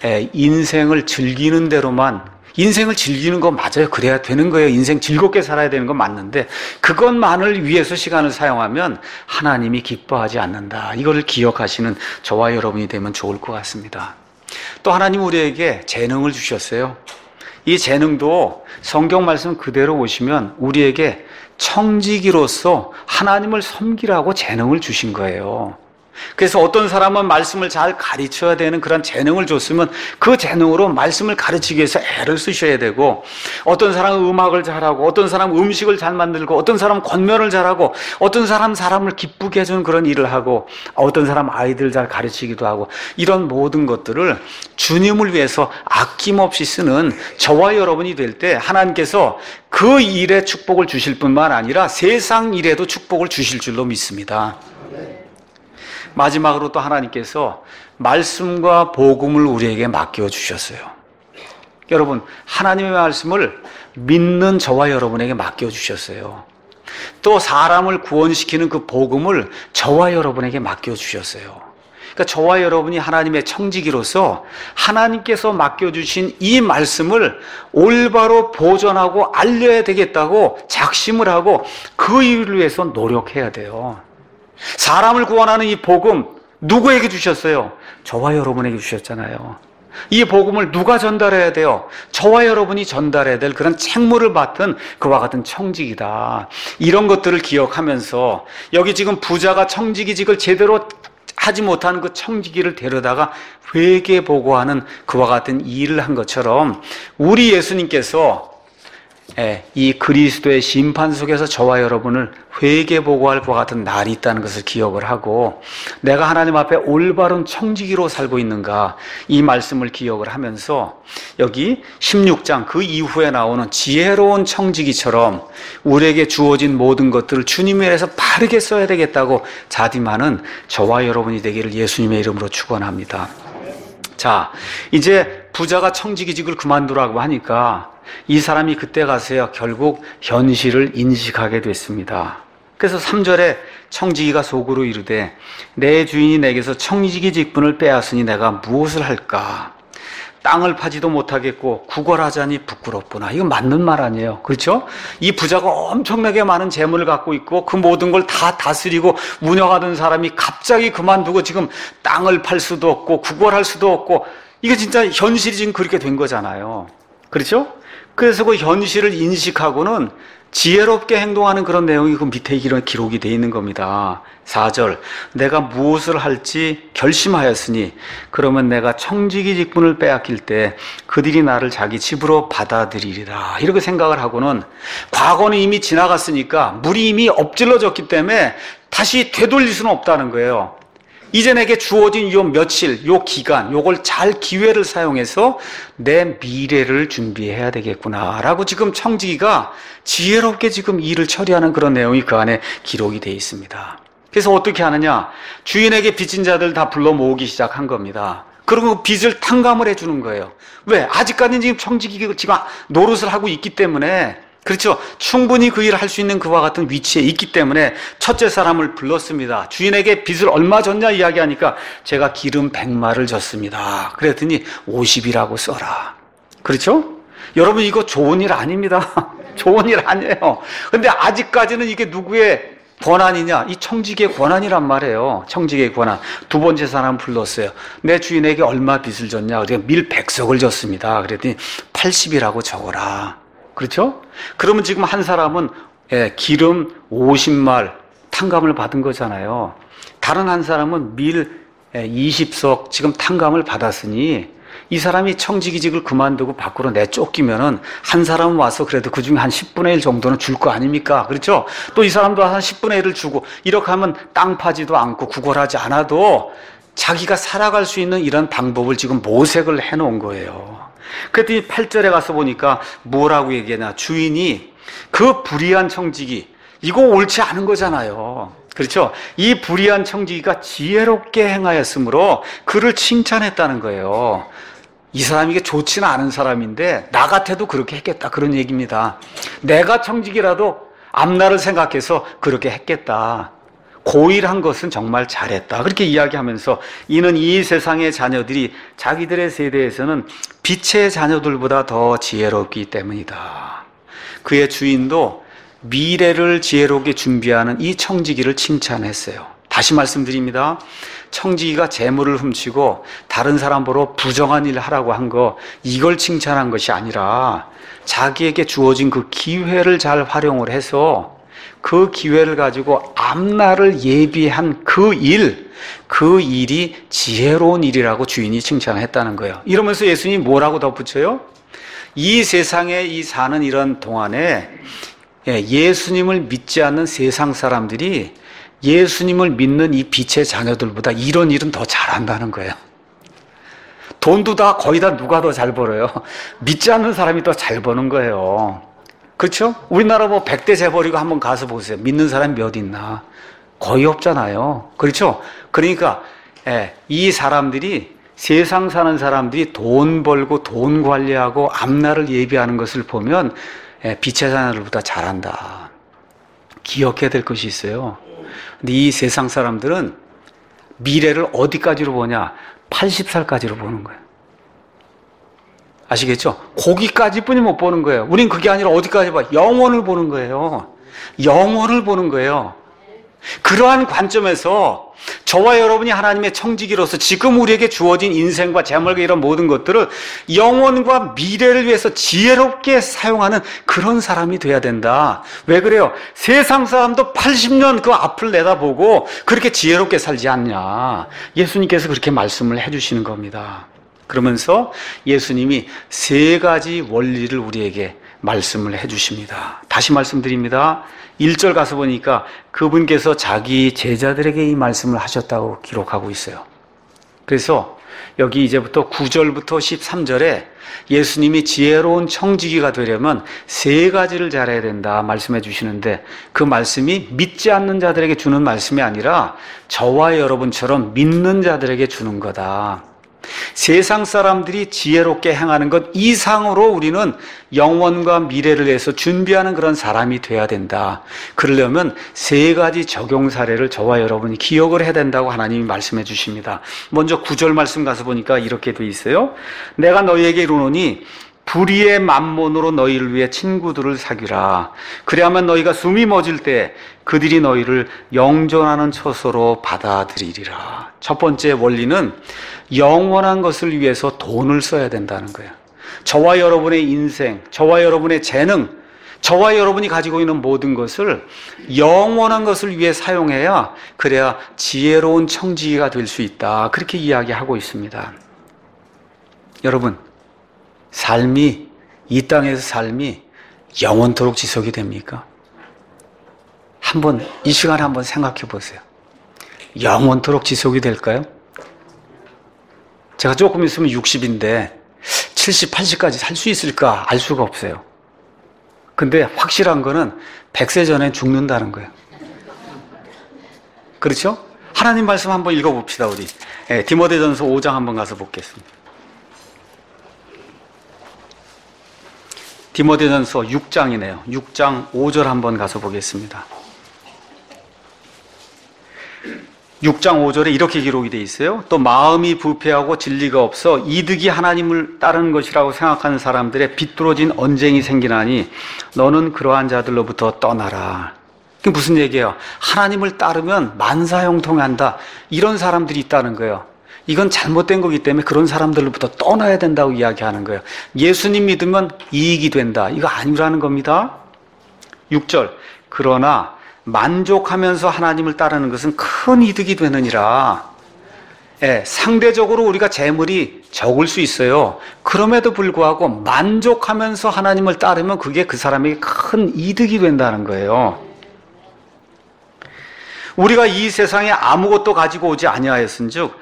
인생을 즐기는 대로만, 인생을 즐기는 거 맞아요. 그래야 되는 거예요. 인생 즐겁게 살아야 되는 건 맞는데 그것만을 위해서 시간을 사용하면 하나님이 기뻐하지 않는다. 이걸 기억하시는 저와 여러분이 되면 좋을 것 같습니다. 또 하나님 우리에게 재능을 주셨어요. 이 재능도 성경 말씀 그대로 보시면 우리에게 청지기로서 하나님을 섬기라고 재능을 주신 거예요. 그래서 어떤 사람은 말씀을 잘 가르쳐야 되는 그런 재능을 줬으면 그 재능으로 말씀을 가르치기 위해서 애를 쓰셔야 되고, 어떤 사람은 음악을 잘하고, 어떤 사람은 음식을 잘 만들고, 어떤 사람은 권면을 잘하고, 어떤 사람은 사람을 기쁘게 해주는 그런 일을 하고, 어떤 사람은 아이들 잘 가르치기도 하고, 이런 모든 것들을 주님을 위해서 아낌없이 쓰는 저와 여러분이 될 때 하나님께서 그 일에 축복을 주실 뿐만 아니라 세상 일에도 축복을 주실 줄로 믿습니다. 마지막으로 또 하나님께서 말씀과 복음을 우리에게 맡겨주셨어요. 여러분, 하나님의 말씀을 믿는 저와 여러분에게 맡겨주셨어요. 또 사람을 구원시키는 그 복음을 저와 여러분에게 맡겨주셨어요. 그러니까 저와 여러분이 하나님의 청지기로서 하나님께서 맡겨주신 이 말씀을 올바로 보존하고 알려야 되겠다고 작심을 하고 그 일을 위해서 노력해야 돼요. 사람을 구원하는 이 복음 누구에게 주셨어요? 저와 여러분에게 주셨잖아요. 이 복음을 누가 전달해야 돼요? 저와 여러분이 전달해야 될 그런 책무를 맡은 그와 같은 청지기다. 이런 것들을 기억하면서 여기 지금 부자가 청지기직을 제대로 하지 못한 그 청지기를 데려다가 회개 보고하는 그와 같은 일을 한 것처럼 우리 예수님께서 이 그리스도의 심판 속에서 저와 여러분을 회개 보고할 것과 같은 날이 있다는 것을 기억을 하고, 내가 하나님 앞에 올바른 청지기로 살고 있는가, 이 말씀을 기억을 하면서 여기 16장 그 이후에 나오는 지혜로운 청지기처럼 우리에게 주어진 모든 것들을 주님의 일에서 바르게 써야 되겠다고 자dim하는 저와 여러분이 되기를 예수님의 이름으로 축원합니다. 자, 이제 부자가 청지기직을 그만두라고 하니까 이 사람이 그때 가서야 결국 현실을 인식하게 됐습니다. 그래서 3절에 청지기가 속으로 이르되 내 주인이 내게서 청지기 직분을 빼앗으니 내가 무엇을 할까? 땅을 파지도 못하겠고 구걸하자니 부끄럽구나. 이거 맞는 말 아니에요. 그렇죠? 이 부자가 엄청나게 많은 재물을 갖고 있고 그 모든 걸 다 다스리고 운영하던 사람이 갑자기 그만두고 지금 땅을 팔 수도 없고 구걸할 수도 없고, 이게 진짜 현실이 지금 그렇게 된 거잖아요. 그렇죠? 그래서 그 현실을 인식하고는 지혜롭게 행동하는 그런 내용이 그 밑에 이런 기록이 되어 있는 겁니다. 4절, 내가 무엇을 할지 결심하였으니 그러면 내가 청지기 직분을 빼앗길 때 그들이 나를 자기 집으로 받아들이리라. 이렇게 생각을 하고는 과거는 이미 지나갔으니까 물이 이미 엎질러졌기 때문에 다시 되돌릴 수는 없다는 거예요. 이제 내게 주어진 요 며칠, 요 기간, 요걸 잘 기회를 사용해서 내 미래를 준비해야 되겠구나라고 지금 청지기가 지혜롭게 지금 일을 처리하는 그런 내용이 그 안에 기록이 되어 있습니다. 그래서 어떻게 하느냐? 주인에게 빚진 자들 다 불러 모으기 시작한 겁니다. 그리고 빚을 탕감을 해주는 거예요. 왜? 아직까지는 지금 청지기가 지금 노릇을 하고 있기 때문에, 그렇죠? 충분히 그 일을 할 수 있는 그와 같은 위치에 있기 때문에 첫째 사람을 불렀습니다. 주인에게 빚을 얼마 줬냐 이야기하니까 제가 기름 100마를 줬습니다. 그랬더니 50이라고 써라. 그렇죠? 여러분, 이거 좋은 일 아닙니다. 좋은 일 아니에요. 근데 아직까지는 이게 누구의 권한이냐? 이 청지기의 권한이란 말이에요. 청지기의 권한. 두 번째 사람 불렀어요. 내 주인에게 얼마 빚을 줬냐? 그래서 밀 100석을 줬습니다. 그랬더니 80이라고 적어라. 그렇죠? 그러면 지금 한 사람은 기름 50말 탕감을 받은 거잖아요. 다른 한 사람은 밀 20석 지금 탕감을 받았으니 이 사람이 청지기직을 그만두고 밖으로 내쫓기면은 한 사람은 와서 그래도 그 중에 한 10분의 1 정도는 줄 거 아닙니까? 그렇죠? 또 이 사람도 한 10분의 1을 주고 이렇게 하면 땅 파지도 않고 구걸하지 않아도 자기가 살아갈 수 있는 이런 방법을 지금 모색을 해놓은 거예요. 그랬더니 8절에 가서 보니까 뭐라고 얘기하냐? 주인이 그 불의한 청지기, 이거 옳지 않은 거잖아요. 그렇죠? 이 불의한 청지기가 지혜롭게 행하였으므로 그를 칭찬했다는 거예요. 이 사람이 좋지는 않은 사람인데 나 같아도 그렇게 했겠다, 그런 얘기입니다. 내가 청지기라도 앞날을 생각해서 그렇게 했겠다. 고일한 것은 정말 잘했다. 그렇게 이야기하면서 이는 이 세상의 자녀들이 자기들의 세대에서는 빛의 자녀들보다 더 지혜롭기 때문이다. 그의 주인도 미래를 지혜롭게 준비하는 이 청지기를 칭찬했어요. 다시 말씀드립니다. 청지기가 재물을 훔치고 다른 사람 보러 부정한 일을 하라고 한 거, 이걸 칭찬한 것이 아니라 자기에게 주어진 그 기회를 잘 활용을 해서 그 기회를 가지고 앞날을 예비한 그 일이 지혜로운 일이라고 주인이 칭찬했다는 거예요. 이러면서 예수님이 뭐라고 덧붙여요? 이 세상에 이 사는 이런 동안에 예수님을 믿지 않는 세상 사람들이 예수님을 믿는 이 빛의 자녀들보다 이런 일은 더 잘한다는 거예요. 돈도 다 거의 다 누가 더 잘 벌어요? 믿지 않는 사람이 더 잘 버는 거예요. 그렇죠? 우리나라 뭐 100대 재벌이고 한번 가서 보세요. 믿는 사람이 몇 있나? 거의 없잖아요. 그렇죠? 그러니까 이 사람들이, 세상 사는 사람들이 돈 벌고 돈 관리하고 앞날을 예비하는 것을 보면 빛의 자녀들보다 잘한다. 기억해야 될 것이 있어요. 근데 이 세상 사람들은 미래를 어디까지로 보냐? 80살까지로 보는 거예요. 아시겠죠? 거기까지뿐이 못 보는 거예요. 우린 그게 아니라 어디까지 봐? 영혼을 보는 거예요. 영혼을 보는 거예요. 그러한 관점에서 저와 여러분이 하나님의 청지기로서 지금 우리에게 주어진 인생과 재물과 이런 모든 것들을 영혼과 미래를 위해서 지혜롭게 사용하는 그런 사람이 돼야 된다. 왜 그래요? 세상 사람도 80년 그 앞을 내다보고 그렇게 지혜롭게 살지 않냐. 예수님께서 그렇게 말씀을 해주시는 겁니다. 그러면서 예수님이 3가지 원리를 우리에게 말씀을 해주십니다. 다시 말씀드립니다. 1절 가서 보니까 그분께서 자기 제자들에게 이 말씀을 하셨다고 기록하고 있어요. 그래서 여기 이제부터 9절부터 13절에 예수님이 지혜로운 청지기가 되려면 3가지를 잘해야 된다 말씀해 주시는데, 그 말씀이 믿지 않는 자들에게 주는 말씀이 아니라 저와 여러분처럼 믿는 자들에게 주는 거다. 세상 사람들이 지혜롭게 행하는 것 이상으로 우리는 영원과 미래를 위해서 준비하는 그런 사람이 돼야 된다. 그러려면 세 가지 적용 사례를 저와 여러분이 기억을 해야 된다고 하나님이 말씀해 주십니다. 먼저 9절 말씀 가서 보니까 이렇게 돼 있어요. 내가 너희에게 이르노니 불의의 만몬으로 너희를 위해 친구들을 사귀라. 그리하면 너희가 숨이 멎을 때 그들이 너희를 영존하는 처소로 받아들이리라. 첫 번째 원리는 영원한 것을 위해서 돈을 써야 된다는 거예요. 저와 여러분의 인생, 저와 여러분의 재능, 저와 여러분이 가지고 있는 모든 것을 영원한 것을 위해 사용해야 그래야 지혜로운 청지기가 될 수 있다. 그렇게 이야기하고 있습니다. 여러분, 삶이, 이 땅에서 삶이 영원토록 지속이 됩니까? 이 시간에 한번 생각해 보세요. 영원토록 지속이 될까요? 제가 조금 있으면 60인데 70, 80까지 살 수 있을까 알 수가 없어요. 근데 확실한 거는 100세 전에 죽는다는 거예요. 그렇죠? 하나님 말씀 한번 읽어봅시다, 우리. 디모데전서 5장 한번 가서 보겠습니다. 디모데전서 6장이네요. 6장 5절 한번 가서 보겠습니다. 6장 5절에 이렇게 기록이 되어 있어요. 또 마음이 부패하고 진리가 없어 이득이 하나님을 따르는 것이라고 생각하는 사람들의 비뚤어진 언쟁이 생기나니 너는 그러한 자들로부터 떠나라. 그게 무슨 얘기예요? 하나님을 따르면 만사형통한다. 이런 사람들이 있다는 거예요. 이건 잘못된 거기 때문에 그런 사람들로부터 떠나야 된다고 이야기하는 거예요. 예수님 믿으면 이익이 된다. 이거 아니라는 겁니다. 6절. 그러나 만족하면서 하나님을 따르는 것은 큰 이득이 되느니라. 상대적으로 우리가 재물이 적을 수 있어요. 그럼에도 불구하고 만족하면서 하나님을 따르면 그게 그 사람에게 큰 이득이 된다는 거예요. 우리가 이 세상에 아무것도 가지고 오지 아니하였은즉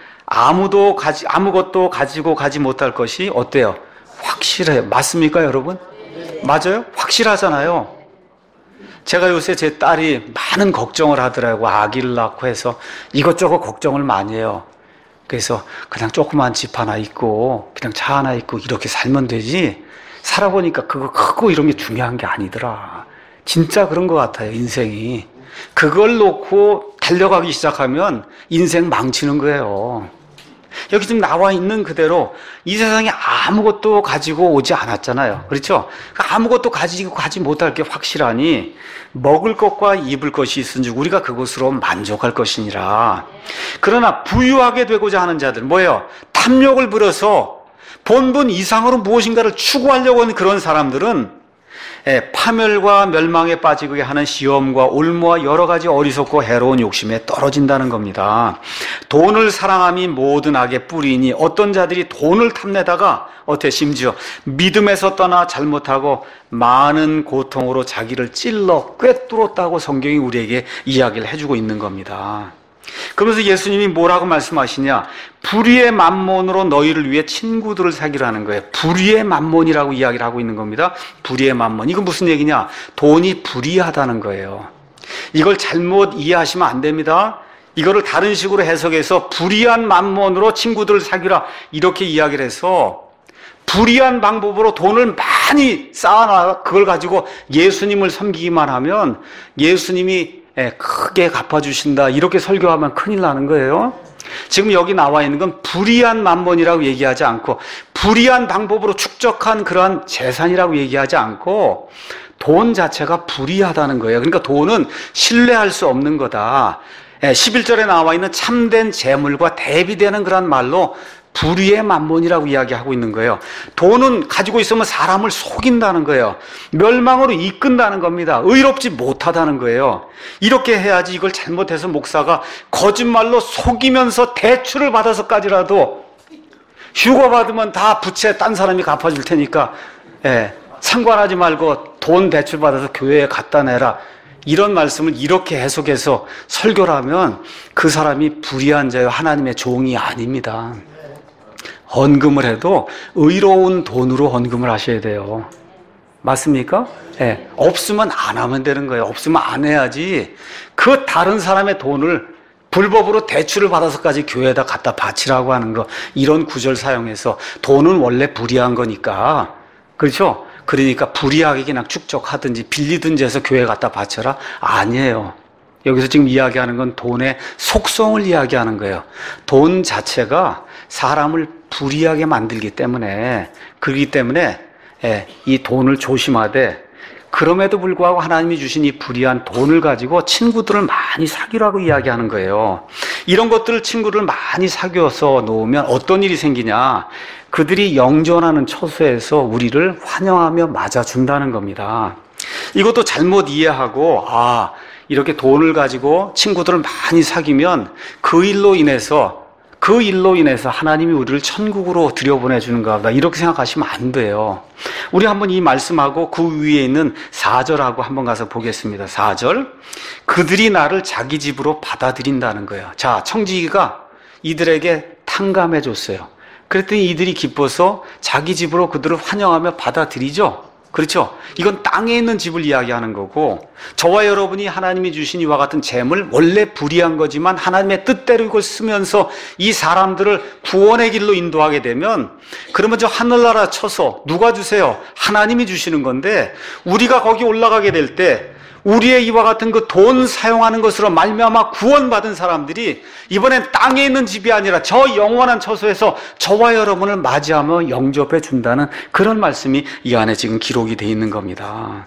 아무것도 가지고 가지 못할 것이 어때요? 확실해요. 맞습니까, 여러분? 맞아요? 확실하잖아요. 제가 요새 제 딸이 많은 걱정을 하더라고요. 아기를 낳고 해서 이것저것 걱정을 많이 해요. 그래서 그냥 조그만 집 하나 있고 그냥 차 하나 있고 이렇게 살면 되지, 살아보니까 그거 크고 이런 게 중요한 게 아니더라. 진짜 그런 것 같아요, 인생이. 그걸 놓고 달려가기 시작하면 인생 망치는 거예요. 여기 지금 나와 있는 그대로 이 세상에 아무것도 가지고 오지 않았잖아요. 그렇죠? 아무것도 가지고 가지 못할 게 확실하니 먹을 것과 입을 것이 있은즉 우리가 그것으로 만족할 것이니라. 그러나 부유하게 되고자 하는 자들, 뭐예요? 탐욕을 부려서 본분 이상으로 무엇인가를 추구하려고 하는 그런 사람들은 파멸과 멸망에 빠지게 하는 시험과 올무와 여러 가지 어리석고 해로운 욕심에 떨어진다는 겁니다. 돈을 사랑함이 모든 악의 뿌리이니 어떤 자들이 돈을 탐내다가 심지어 믿음에서 떠나 잘못하고 많은 고통으로 자기를 찔러 꿰뚫었다고 성경이 우리에게 이야기를 해주고 있는 겁니다. 그러면서 예수님이 뭐라고 말씀하시냐? 불의의 만몬으로 너희를 위해 친구들을 사귀라는 거예요. 불의의 만몬이라고 이야기를 하고 있는 겁니다. 불의의 만몬. 이건 무슨 얘기냐? 돈이 불의하다는 거예요. 이걸 잘못 이해하시면 안 됩니다. 이거를 다른 식으로 해석해서 불의한 만몬으로 친구들을 사귀라 이렇게 이야기를 해서 불의한 방법으로 돈을 많이 쌓아놔 그걸 가지고 예수님을 섬기기만 하면 예수님이 크게 갚아주신다 이렇게 설교하면 큰일 나는 거예요. 지금 여기 나와 있는 건 불의한 만몬이라고 얘기하지 않고 불의한 방법으로 축적한 그러한 재산이라고 얘기하지 않고 돈 자체가 불의하다는 거예요. 그러니까 돈은 신뢰할 수 없는 거다. 11절에 나와 있는 참된 재물과 대비되는 그런 말로 불의의 만몬이라고 이야기하고 있는 거예요. 돈은 가지고 있으면 사람을 속인다는 거예요. 멸망으로 이끈다는 겁니다. 의롭지 못하다는 거예요. 이렇게 해야지. 이걸 잘못해서 목사가 거짓말로 속이면서 대출을 받아서까지라도 휴가 받으면 다 부채 딴 사람이 갚아줄 테니까 상관하지 말고 돈 대출 받아서 교회에 갖다 내라. 이런 말씀을 이렇게 해석해서 설교를 하면 그 사람이 불의한 자요 하나님의 종이 아닙니다. 헌금을 해도 의로운 돈으로 헌금을 하셔야 돼요. 맞습니까? 없으면 안 하면 되는 거예요. 없으면 안 해야지. 그 다른 사람의 돈을 불법으로 대출을 받아서까지 교회에다 갖다 바치라고 하는 거, 이런 구절 사용해서 돈은 원래 불이한 거니까, 그렇죠? 그러니까 불이하게 그냥 축적하든지 빌리든지 해서 교회에 갖다 바쳐라? 아니에요. 여기서 지금 이야기하는 건 돈의 속성을 이야기하는 거예요. 돈 자체가 사람을 불이하게 만들기 때문에, 그렇기 때문에 이 돈을 조심하되, 그럼에도 불구하고 하나님이 주신 이 불이한 돈을 가지고 친구들을 많이 사귀라고 이야기하는 거예요. 이런 것들을 친구를 많이 사귀어서 놓으면 어떤 일이 생기냐? 그들이 영전하는 처소에서 우리를 환영하며 맞아준다는 겁니다. 이것도 잘못 이해하고, 이렇게 돈을 가지고 친구들을 많이 사귀면 그 일로 인해서 하나님이 우리를 천국으로 들여보내주는가 보다, 이렇게 생각하시면 안 돼요. 우리 한번 이 말씀하고 그 위에 있는 4절하고 한번 가서 보겠습니다. 4절. 그들이 나를 자기 집으로 받아들인다는 거예요. 자, 청지기가 이들에게 탕감해 줬어요. 그랬더니 이들이 기뻐서 자기 집으로 그들을 환영하며 받아들이죠. 그렇죠? 이건 땅에 있는 집을 이야기하는 거고, 저와 여러분이 하나님이 주신 이와 같은 재물, 원래 불이한 거지만 하나님의 뜻대로 이걸 쓰면서 이 사람들을 구원의 길로 인도하게 되면, 그러면 저 하늘나라 쳐서 누가 주세요? 하나님이 주시는 건데, 우리가 거기 올라가게 될 때 우리의 이와 같은 그 돈 사용하는 것으로 말미암아 구원받은 사람들이 이번엔 땅에 있는 집이 아니라 저 영원한 처소에서 저와 여러분을 맞이하며 영접해 준다는 그런 말씀이 이 안에 지금 기록이 되어 있는 겁니다.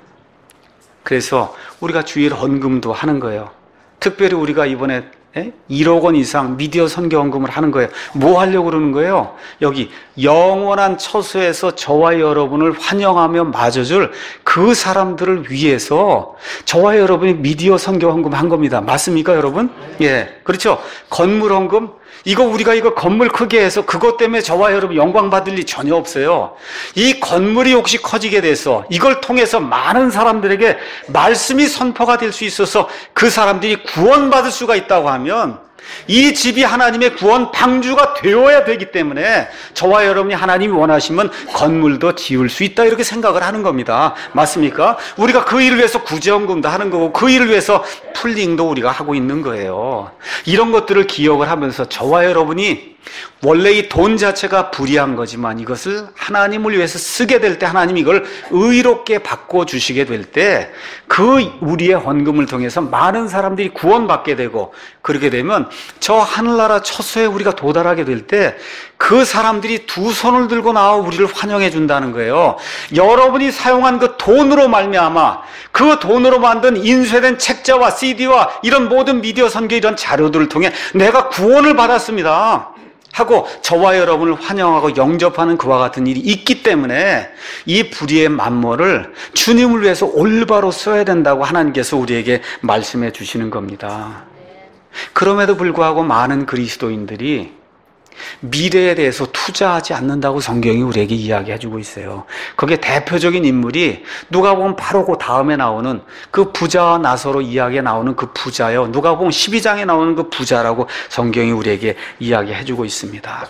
그래서 우리가 주일 헌금도 하는 거예요. 특별히 우리가 이번에 1억 원 이상 미디어 선교 헌금을 하는 거예요. 뭐 하려고 그러는 거예요? 여기 영원한 처소에서 저와 여러분을 환영하며 맞아줄 그 사람들을 위해서 저와 여러분이 미디어 선교 헌금 한 겁니다. 맞습니까, 여러분? 예, 그렇죠. 건물 헌금, 우리가 건물 크게 해서 그것 때문에 저와 여러분 영광 받을 일 전혀 없어요. 이 건물이 혹시 커지게 돼서 이걸 통해서 많은 사람들에게 말씀이 선포가 될 수 있어서 그 사람들이 구원받을 수가 있다고 하면, 이 집이 하나님의 구원 방주가 되어야 되기 때문에 저와 여러분이 하나님이 원하시면 건물도 지을 수 있다, 이렇게 생각을 하는 겁니다. 맞습니까? 우리가 그 일을 위해서 구제헌금도 하는 거고, 그 일을 위해서 풀링도 우리가 하고 있는 거예요. 이런 것들을 기억을 하면서 저와 여러분이 원래 이 돈 자체가 불이한 거지만 이것을 하나님을 위해서 쓰게 될 때, 하나님이 이걸 의롭게 바꿔주시게 될 때, 그 우리의 헌금을 통해서 많은 사람들이 구원받게 되고, 그렇게 되면 저 하늘나라 처소에 우리가 도달하게 될 때 그 사람들이 두 손을 들고 나와 우리를 환영해 준다는 거예요. 여러분이 사용한 그 돈으로 말미암아, 그 돈으로 만든 인쇄된 책자와 CD와 이런 모든 미디어 선교 이런 자료들을 통해 내가 구원을 받았습니다 하고 저와 여러분을 환영하고 영접하는 그와 같은 일이 있기 때문에 이 불의의 만모를 주님을 위해서 올바로 써야 된다고 하나님께서 우리에게 말씀해 주시는 겁니다. 그럼에도 불구하고 많은 그리스도인들이 미래에 대해서 투자하지 않는다고 성경이 우리에게 이야기해 주고 있어요. 거기에 대표적인 인물이 누가복음 바로 그 다음에 나오는 그 부자와 나서로 이야기에 나오는 그 부자요. 누가복음 12장에 나오는 그 부자라고 성경이 우리에게 이야기해 주고 있습니다.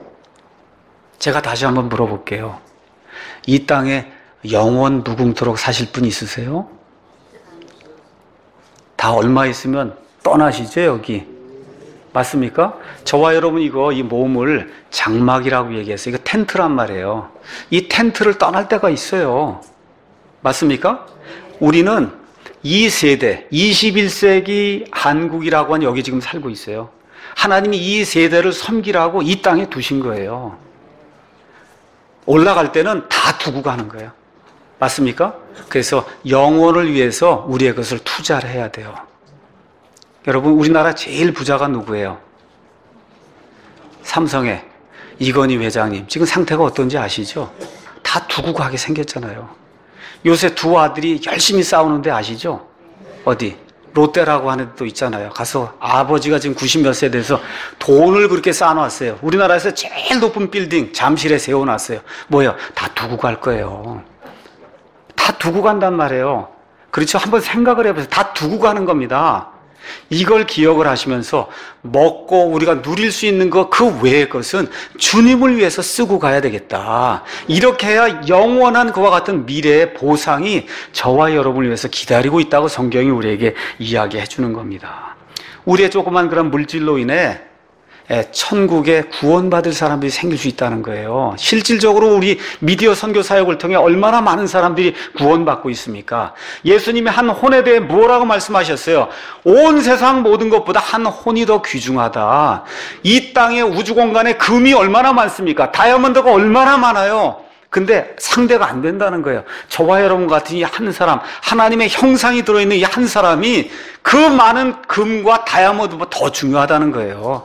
제가 다시 한번 물어볼게요. 이 땅에 영원 무궁토록 사실 분 있으세요? 다 얼마 있으면 떠나시죠, 여기? 맞습니까? 저와 여러분 이 몸을 장막이라고 얘기했어요. 이거 텐트란 말이에요. 이 텐트를 떠날 때가 있어요. 맞습니까? 우리는 이 세대, 21세기 한국이라고 하는 여기 지금 살고 있어요. 하나님이 이 세대를 섬기라고 이 땅에 두신 거예요. 올라갈 때는 다 두고 가는 거예요. 맞습니까? 그래서 영혼을 위해서 우리의 것을 투자를 해야 돼요. 여러분, 우리나라 제일 부자가 누구예요? 삼성의 이건희 회장님. 지금 상태가 어떤지 아시죠? 다 두고 가게 생겼잖아요. 요새 두 아들이 열심히 싸우는데 아시죠? 어디? 롯데라고 하는 데도 있잖아요. 가서 아버지가 지금 90몇 세 돼서 돈을 그렇게 쌓아놨어요. 우리나라에서 제일 높은 빌딩 잠실에 세워놨어요. 뭐예요? 다 두고 갈 거예요. 다 두고 간단 말이에요. 그렇죠? 한번 생각을 해보세요. 다 두고 가는 겁니다. 이걸 기억을 하시면서 먹고 우리가 누릴 수 있는 것, 그 외의 것은 주님을 위해서 쓰고 가야 되겠다. 이렇게 해야 영원한 그와 같은 미래의 보상이 저와 여러분을 위해서 기다리고 있다고 성경이 우리에게 이야기해 주는 겁니다. 우리의 조그만 그런 물질로 인해 천국에 구원받을 사람들이 생길 수 있다는 거예요. 실질적으로 우리 미디어 선교 사역을 통해 얼마나 많은 사람들이 구원받고 있습니까? 예수님이 한 혼에 대해 뭐라고 말씀하셨어요? 온 세상 모든 것보다 한 혼이 더 귀중하다. 이 땅의 우주 공간에 금이 얼마나 많습니까? 다이아몬드가 얼마나 많아요. 근데 상대가 안 된다는 거예요. 저와 여러분 같은 이 한 사람, 하나님의 형상이 들어있는 이 한 사람이 그 많은 금과 다이아몬드보다 더 중요하다는 거예요.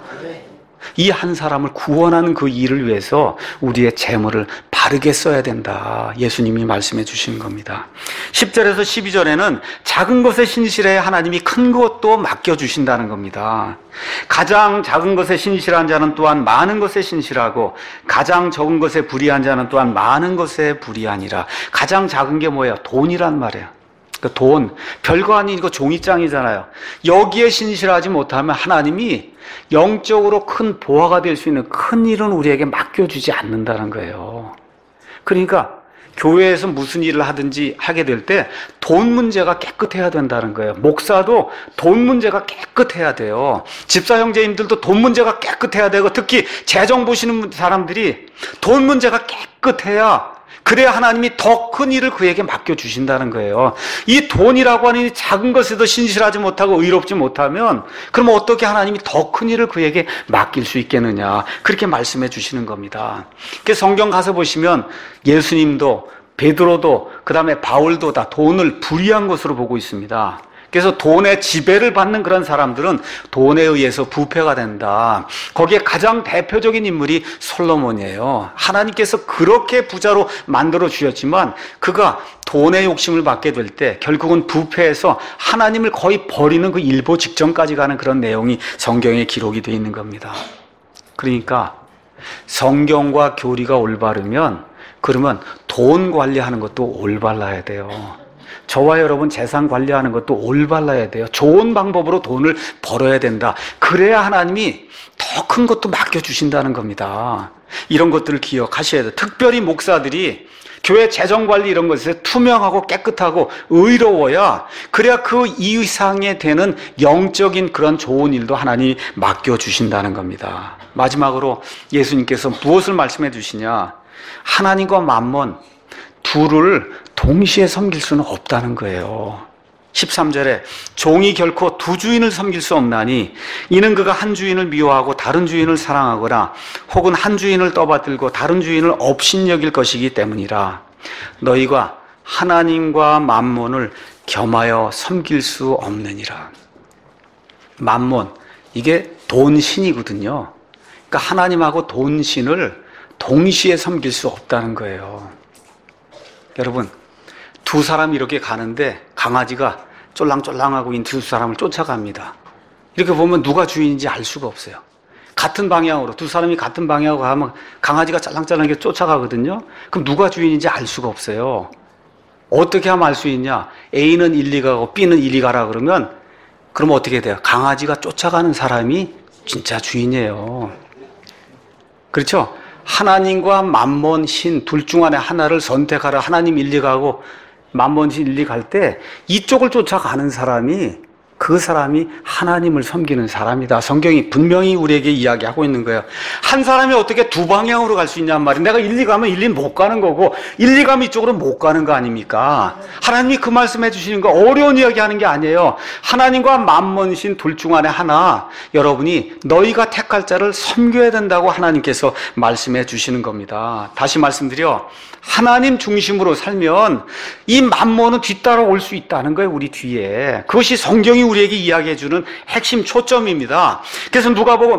이 한 사람을 구원하는 그 일을 위해서 우리의 재물을 바르게 써야 된다. 예수님이 말씀해 주시는 겁니다. 10절에서 12절에는 작은 것에 신실해야 하나님이 큰 것도 맡겨주신다는 겁니다. 가장 작은 것에 신실한 자는 또한 많은 것에 신실하고 가장 적은 것에 불의한 자는 또한 많은 것에 불의하니라. 가장 작은 게 뭐예요? 돈이란 말이에요. 그 돈, 별거 아닌 이거 종이장이잖아요. 여기에 신실하지 못하면 하나님이 영적으로 큰 보화가 될 수 있는 큰 일은 우리에게 맡겨주지 않는다는 거예요. 그러니까 교회에서 무슨 일을 하든지 하게 될 때 돈 문제가 깨끗해야 된다는 거예요. 목사도 돈 문제가 깨끗해야 돼요. 집사 형제님들도 돈 문제가 깨끗해야 되고, 특히 재정 보시는 사람들이 돈 문제가 깨끗해야, 그래야 하나님이 더 큰 일을 그에게 맡겨주신다는 거예요. 이 돈이라고 하는 이 작은 것에도 신실하지 못하고 의롭지 못하면 그럼 어떻게 하나님이 더 큰 일을 그에게 맡길 수 있겠느냐, 그렇게 말씀해 주시는 겁니다. 성경 가서 보시면 예수님도 베드로도 그 다음에 바울도 다 돈을 불의한 것으로 보고 있습니다. 그래서 돈의 지배를 받는 그런 사람들은 돈에 의해서 부패가 된다. 거기에 가장 대표적인 인물이 솔로몬이에요. 하나님께서 그렇게 부자로 만들어 주셨지만 그가 돈의 욕심을 받게 될 때 결국은 부패해서 하나님을 거의 버리는 그 일보 직전까지 가는 그런 내용이 성경에 기록이 되어 있는 겁니다. 그러니까 성경과 교리가 올바르면 그러면 돈 관리하는 것도 올바라야 돼요. 저와 여러분 재산 관리하는 것도 올바라야 돼요. 좋은 방법으로 돈을 벌어야 된다. 그래야 하나님이 더 큰 것도 맡겨주신다는 겁니다. 이런 것들을 기억하셔야 돼요. 특별히 목사들이 교회 재정관리 이런 것에 투명하고 깨끗하고 의로워야, 그래야 그 이상에 되는 영적인 그런 좋은 일도 하나님이 맡겨주신다는 겁니다. 마지막으로 예수님께서 무엇을 말씀해 주시냐? 하나님과 맘몬 둘을 동시에 섬길 수는 없다는 거예요. 13절에 종이 결코 두 주인을 섬길 수 없나니 이는 그가 한 주인을 미워하고 다른 주인을 사랑하거나 혹은 한 주인을 떠받들고 다른 주인을 업신여길 것이기 때문이라. 너희가 하나님과 맘몬을 겸하여 섬길 수 없느니라. 맘몬, 이게 돈신이거든요. 그러니까 하나님하고 돈신을 동시에 섬길 수 없다는 거예요. 여러분, 두 사람이 이렇게 가는데 강아지가 쫄랑쫄랑하고 있는 두 사람을 쫓아갑니다. 이렇게 보면 누가 주인인지 알 수가 없어요. 같은 방향으로, 두 사람이 같은 방향으로 가면 강아지가 짤랑짤랑하게 쫓아가거든요. 그럼 누가 주인인지 알 수가 없어요. 어떻게 하면 알 수 있냐? A는 1, 2 가고 B는 1, 2 가라 그러면 그러면 어떻게 돼요? 강아지가 쫓아가는 사람이 진짜 주인이에요. 그렇죠? 하나님과 맘몬 신 둘 중 안에 하나를 선택하라. 하나님 1, 2 가고 맘몬 신 1, 2 갈 때 이쪽을 쫓아가는 사람이, 그 사람이 하나님을 섬기는 사람이다. 성경이 분명히 우리에게 이야기하고 있는 거예요. 한 사람이 어떻게 두 방향으로 갈 수 있냔 말이에요. 내가 1, 2 가면 1, 2 못 가는 거고 1, 2 가면 이쪽으로 못 가는 거 아닙니까? 하나님이 그 말씀해 주시는 거 어려운 이야기 하는 게 아니에요. 하나님과 맘몬신 둘 중 안에 하나, 여러분이 너희가 택할 자를 섬겨야 된다고 하나님께서 말씀해 주시는 겁니다. 다시 말씀드려, 하나님 중심으로 살면 이 맘몬은 뒤따라올 수 있다는 거예요. 우리 뒤에. 그것이 성경이 우리에게 이야기해주는 핵심 초점입니다. 그래서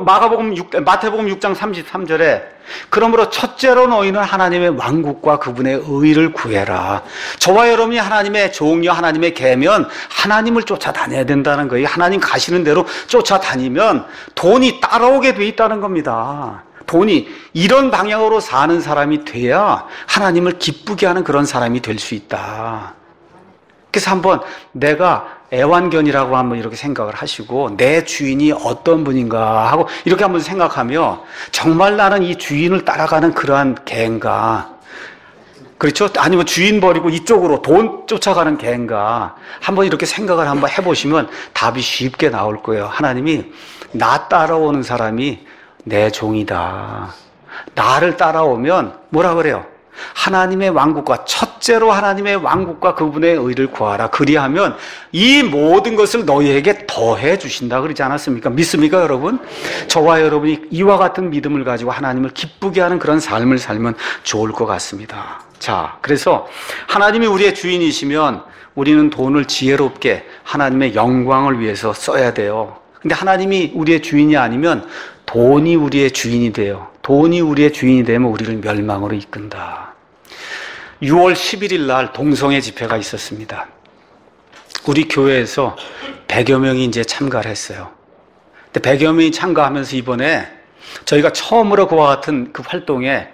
마태복음 6장 33절에 그러므로 첫째로 너희는 하나님의 왕국과 그분의 의를 구해라. 저와 여러분이 하나님의 종이요 하나님의 개면 하나님을 쫓아다녀야 된다는 거예요. 하나님 가시는 대로 쫓아다니면 돈이 따라오게 돼 있다는 겁니다. 돈이 이런 방향으로 사는 사람이 돼야 하나님을 기쁘게 하는 그런 사람이 될 수 있다. 그래서 한번 내가 애완견이라고 한번 이렇게 생각을 하시고 내 주인이 어떤 분인가 하고 이렇게 한번 생각하며 정말 나는 이 주인을 따라가는 그러한 개인가, 그렇죠? 아니면 주인 버리고 이쪽으로 돈 쫓아가는 개인가? 한번 이렇게 생각을 한번 해보시면 답이 쉽게 나올 거예요. 하나님이 나 따라오는 사람이 내 종이다. 나를 따라오면 뭐라 그래요? 하나님의 왕국과 첫째로 하나님의 왕국과 그분의 의를 구하라. 그리하면 이 모든 것을 너희에게 더해 주신다 그러지 않았습니까? 믿습니까, 여러분? 저와 여러분이 이와 같은 믿음을 가지고 하나님을 기쁘게 하는 그런 삶을 살면 좋을 것 같습니다. 자, 그래서 하나님이 우리의 주인이시면 우리는 돈을 지혜롭게 하나님의 영광을 위해서 써야 돼요. 근데 하나님이 우리의 주인이 아니면 돈이 우리의 주인이 돼요. 돈이 우리의 주인이 되면 우리를 멸망으로 이끈다. 6월 11일 날 동성애 집회가 있었습니다. 우리 교회에서 100여 명이 이제 참가를 했어요. 근데 100여 명이 참가하면서 이번에 저희가 처음으로 그와 같은 그 활동에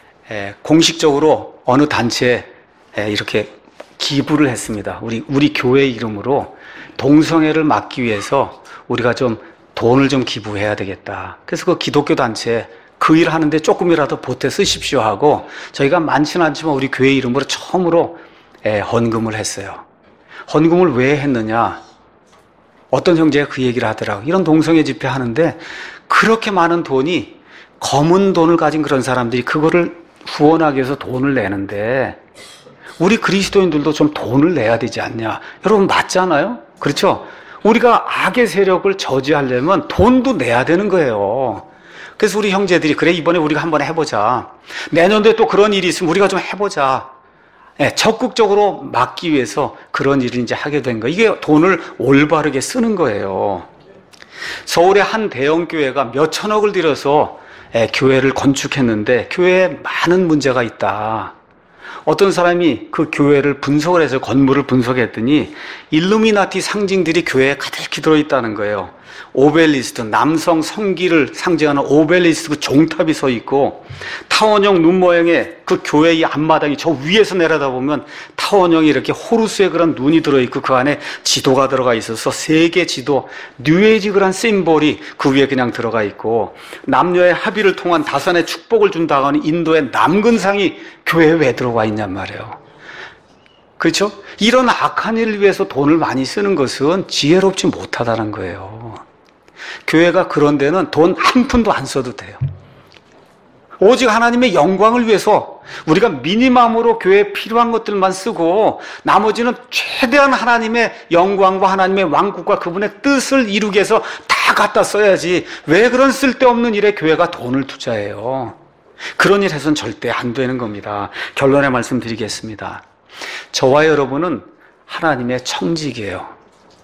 공식적으로 어느 단체에 이렇게 기부를 했습니다. 우리 교회 이름으로 동성애를 막기 위해서 우리가 좀 돈을 좀 기부해야 되겠다. 그래서 그 기독교 단체에 그 일 하는데 조금이라도 보태 쓰십시오 하고 저희가 많지는 않지만 우리 교회 이름으로 처음으로 헌금을 했어요. 헌금을 왜 했느냐? 어떤 형제가 그 얘기를 하더라고요. 이런 동성애 집회 하는데 그렇게 많은 돈이 검은 돈을 가진 그런 사람들이 그거를 후원하기 위해서 돈을 내는데 우리 그리스도인들도 좀 돈을 내야 되지 않냐? 여러분 맞잖아요? 그렇죠? 우리가 악의 세력을 저지하려면 돈도 내야 되는 거예요. 그래서 우리 형제들이 그래 이번에 우리가 한번 해보자. 내년도에 또 그런 일이 있으면 우리가 좀 해보자. 적극적으로 막기 위해서 그런 일을 이제 하게 된 거예요. 이게 돈을 올바르게 쓰는 거예요. 서울의 한 대형 교회가 몇 천억을 들여서 교회를 건축했는데 교회에 많은 문제가 있다. 어떤 사람이 그 교회를 분석을 해서 건물을 분석했더니 일루미나티 상징들이 교회에 가득히 들어있다는 거예요. 오벨리스크, 남성 성기를 상징하는 오벨리스크 그 종탑이 서 있고 타원형 눈 모양의 그 교회의 앞마당이 저 위에서 내려다보면 타원형이 이렇게 호루스의 그런 눈이 들어있고 그 안에 지도가 들어가 있어서 세계 지도, 뉴에이지 그런 심볼이 그 위에 그냥 들어가 있고 남녀의 합의를 통한 다산의 축복을 준다고 하는 인도의 남근상이 교회에 왜 들어가 있냔 말이에요. 그렇죠? 이런 악한 일을 위해서 돈을 많이 쓰는 것은 지혜롭지 못하다는 거예요. 교회가 그런 데는 돈 한 푼도 안 써도 돼요. 오직 하나님의 영광을 위해서 우리가 미니멈으로 교회에 필요한 것들만 쓰고 나머지는 최대한 하나님의 영광과 하나님의 왕국과 그분의 뜻을 이루기 위해서 다 갖다 써야지 왜 그런 쓸데없는 일에 교회가 돈을 투자해요. 그런 일 해서는 절대 안 되는 겁니다. 결론의 말씀 드리겠습니다. 저와 여러분은 하나님의 청직이에요.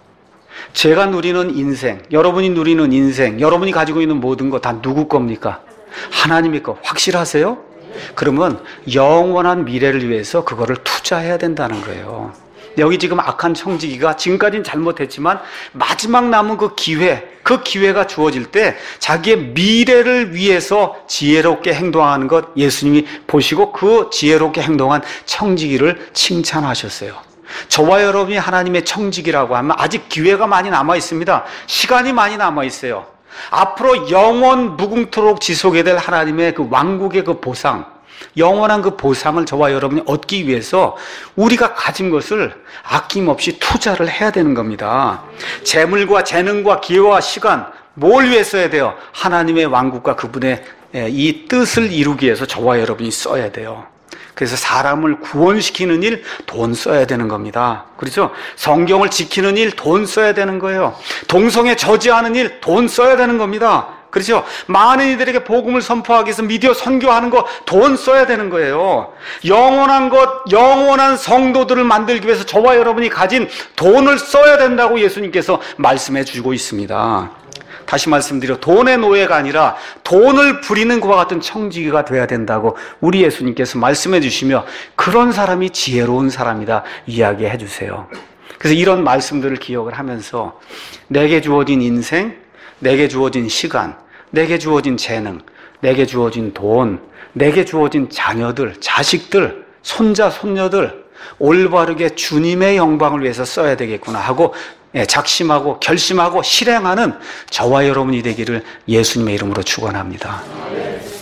제가 누리는 인생, 여러분이 누리는 인생, 여러분이 가지고 있는 모든 거 다 누구 겁니까? 하나님의 거. 확실하세요? 그러면 영원한 미래를 위해서 그거를 투자해야 된다는 거예요. 여기 지금 악한 청지기가 지금까지는 잘못했지만 마지막 남은 그 기회가 주어질 때 자기의 미래를 위해서 지혜롭게 행동하는 것 예수님이 보시고 그 지혜롭게 행동한 청지기를 칭찬하셨어요. 저와 여러분이 하나님의 청지기라고 하면 아직 기회가 많이 남아 있습니다. 시간이 많이 남아 있어요. 앞으로 영원 무궁토록 지속해야 될 하나님의 그 왕국의 그 보상, 영원한 그 보상을 저와 여러분이 얻기 위해서 우리가 가진 것을 아낌없이 투자를 해야 되는 겁니다. 재물과 재능과 기회와 시간, 뭘 위해 써야 돼요? 하나님의 왕국과 그분의 이 뜻을 이루기 위해서 저와 여러분이 써야 돼요. 그래서 사람을 구원시키는 일 돈 써야 되는 겁니다. 그렇죠? 성경을 지키는 일 돈 써야 되는 거예요. 동성애 저지하는 일 돈 써야 되는 겁니다. 그렇죠? 많은 이들에게 복음을 선포하기 위해서 미디어 선교하는 거 돈 써야 되는 거예요. 영원한 것, 영원한 성도들을 만들기 위해서 저와 여러분이 가진 돈을 써야 된다고 예수님께서 말씀해 주고 있습니다. 다시 말씀드려 돈의 노예가 아니라 돈을 부리는 그와 같은 청지기가 돼야 된다고 우리 예수님께서 말씀해 주시며 그런 사람이 지혜로운 사람이다 이야기해 주세요. 그래서 이런 말씀들을 기억을 하면서 내게 주어진 인생, 내게 주어진 시간, 내게 주어진 재능, 내게 주어진 돈, 내게 주어진 자녀들, 자식들, 손자, 손녀들 올바르게 주님의 영광을 위해서 써야 되겠구나 하고 작심하고 결심하고 실행하는 저와 여러분이 되기를 예수님의 이름으로 축원합니다.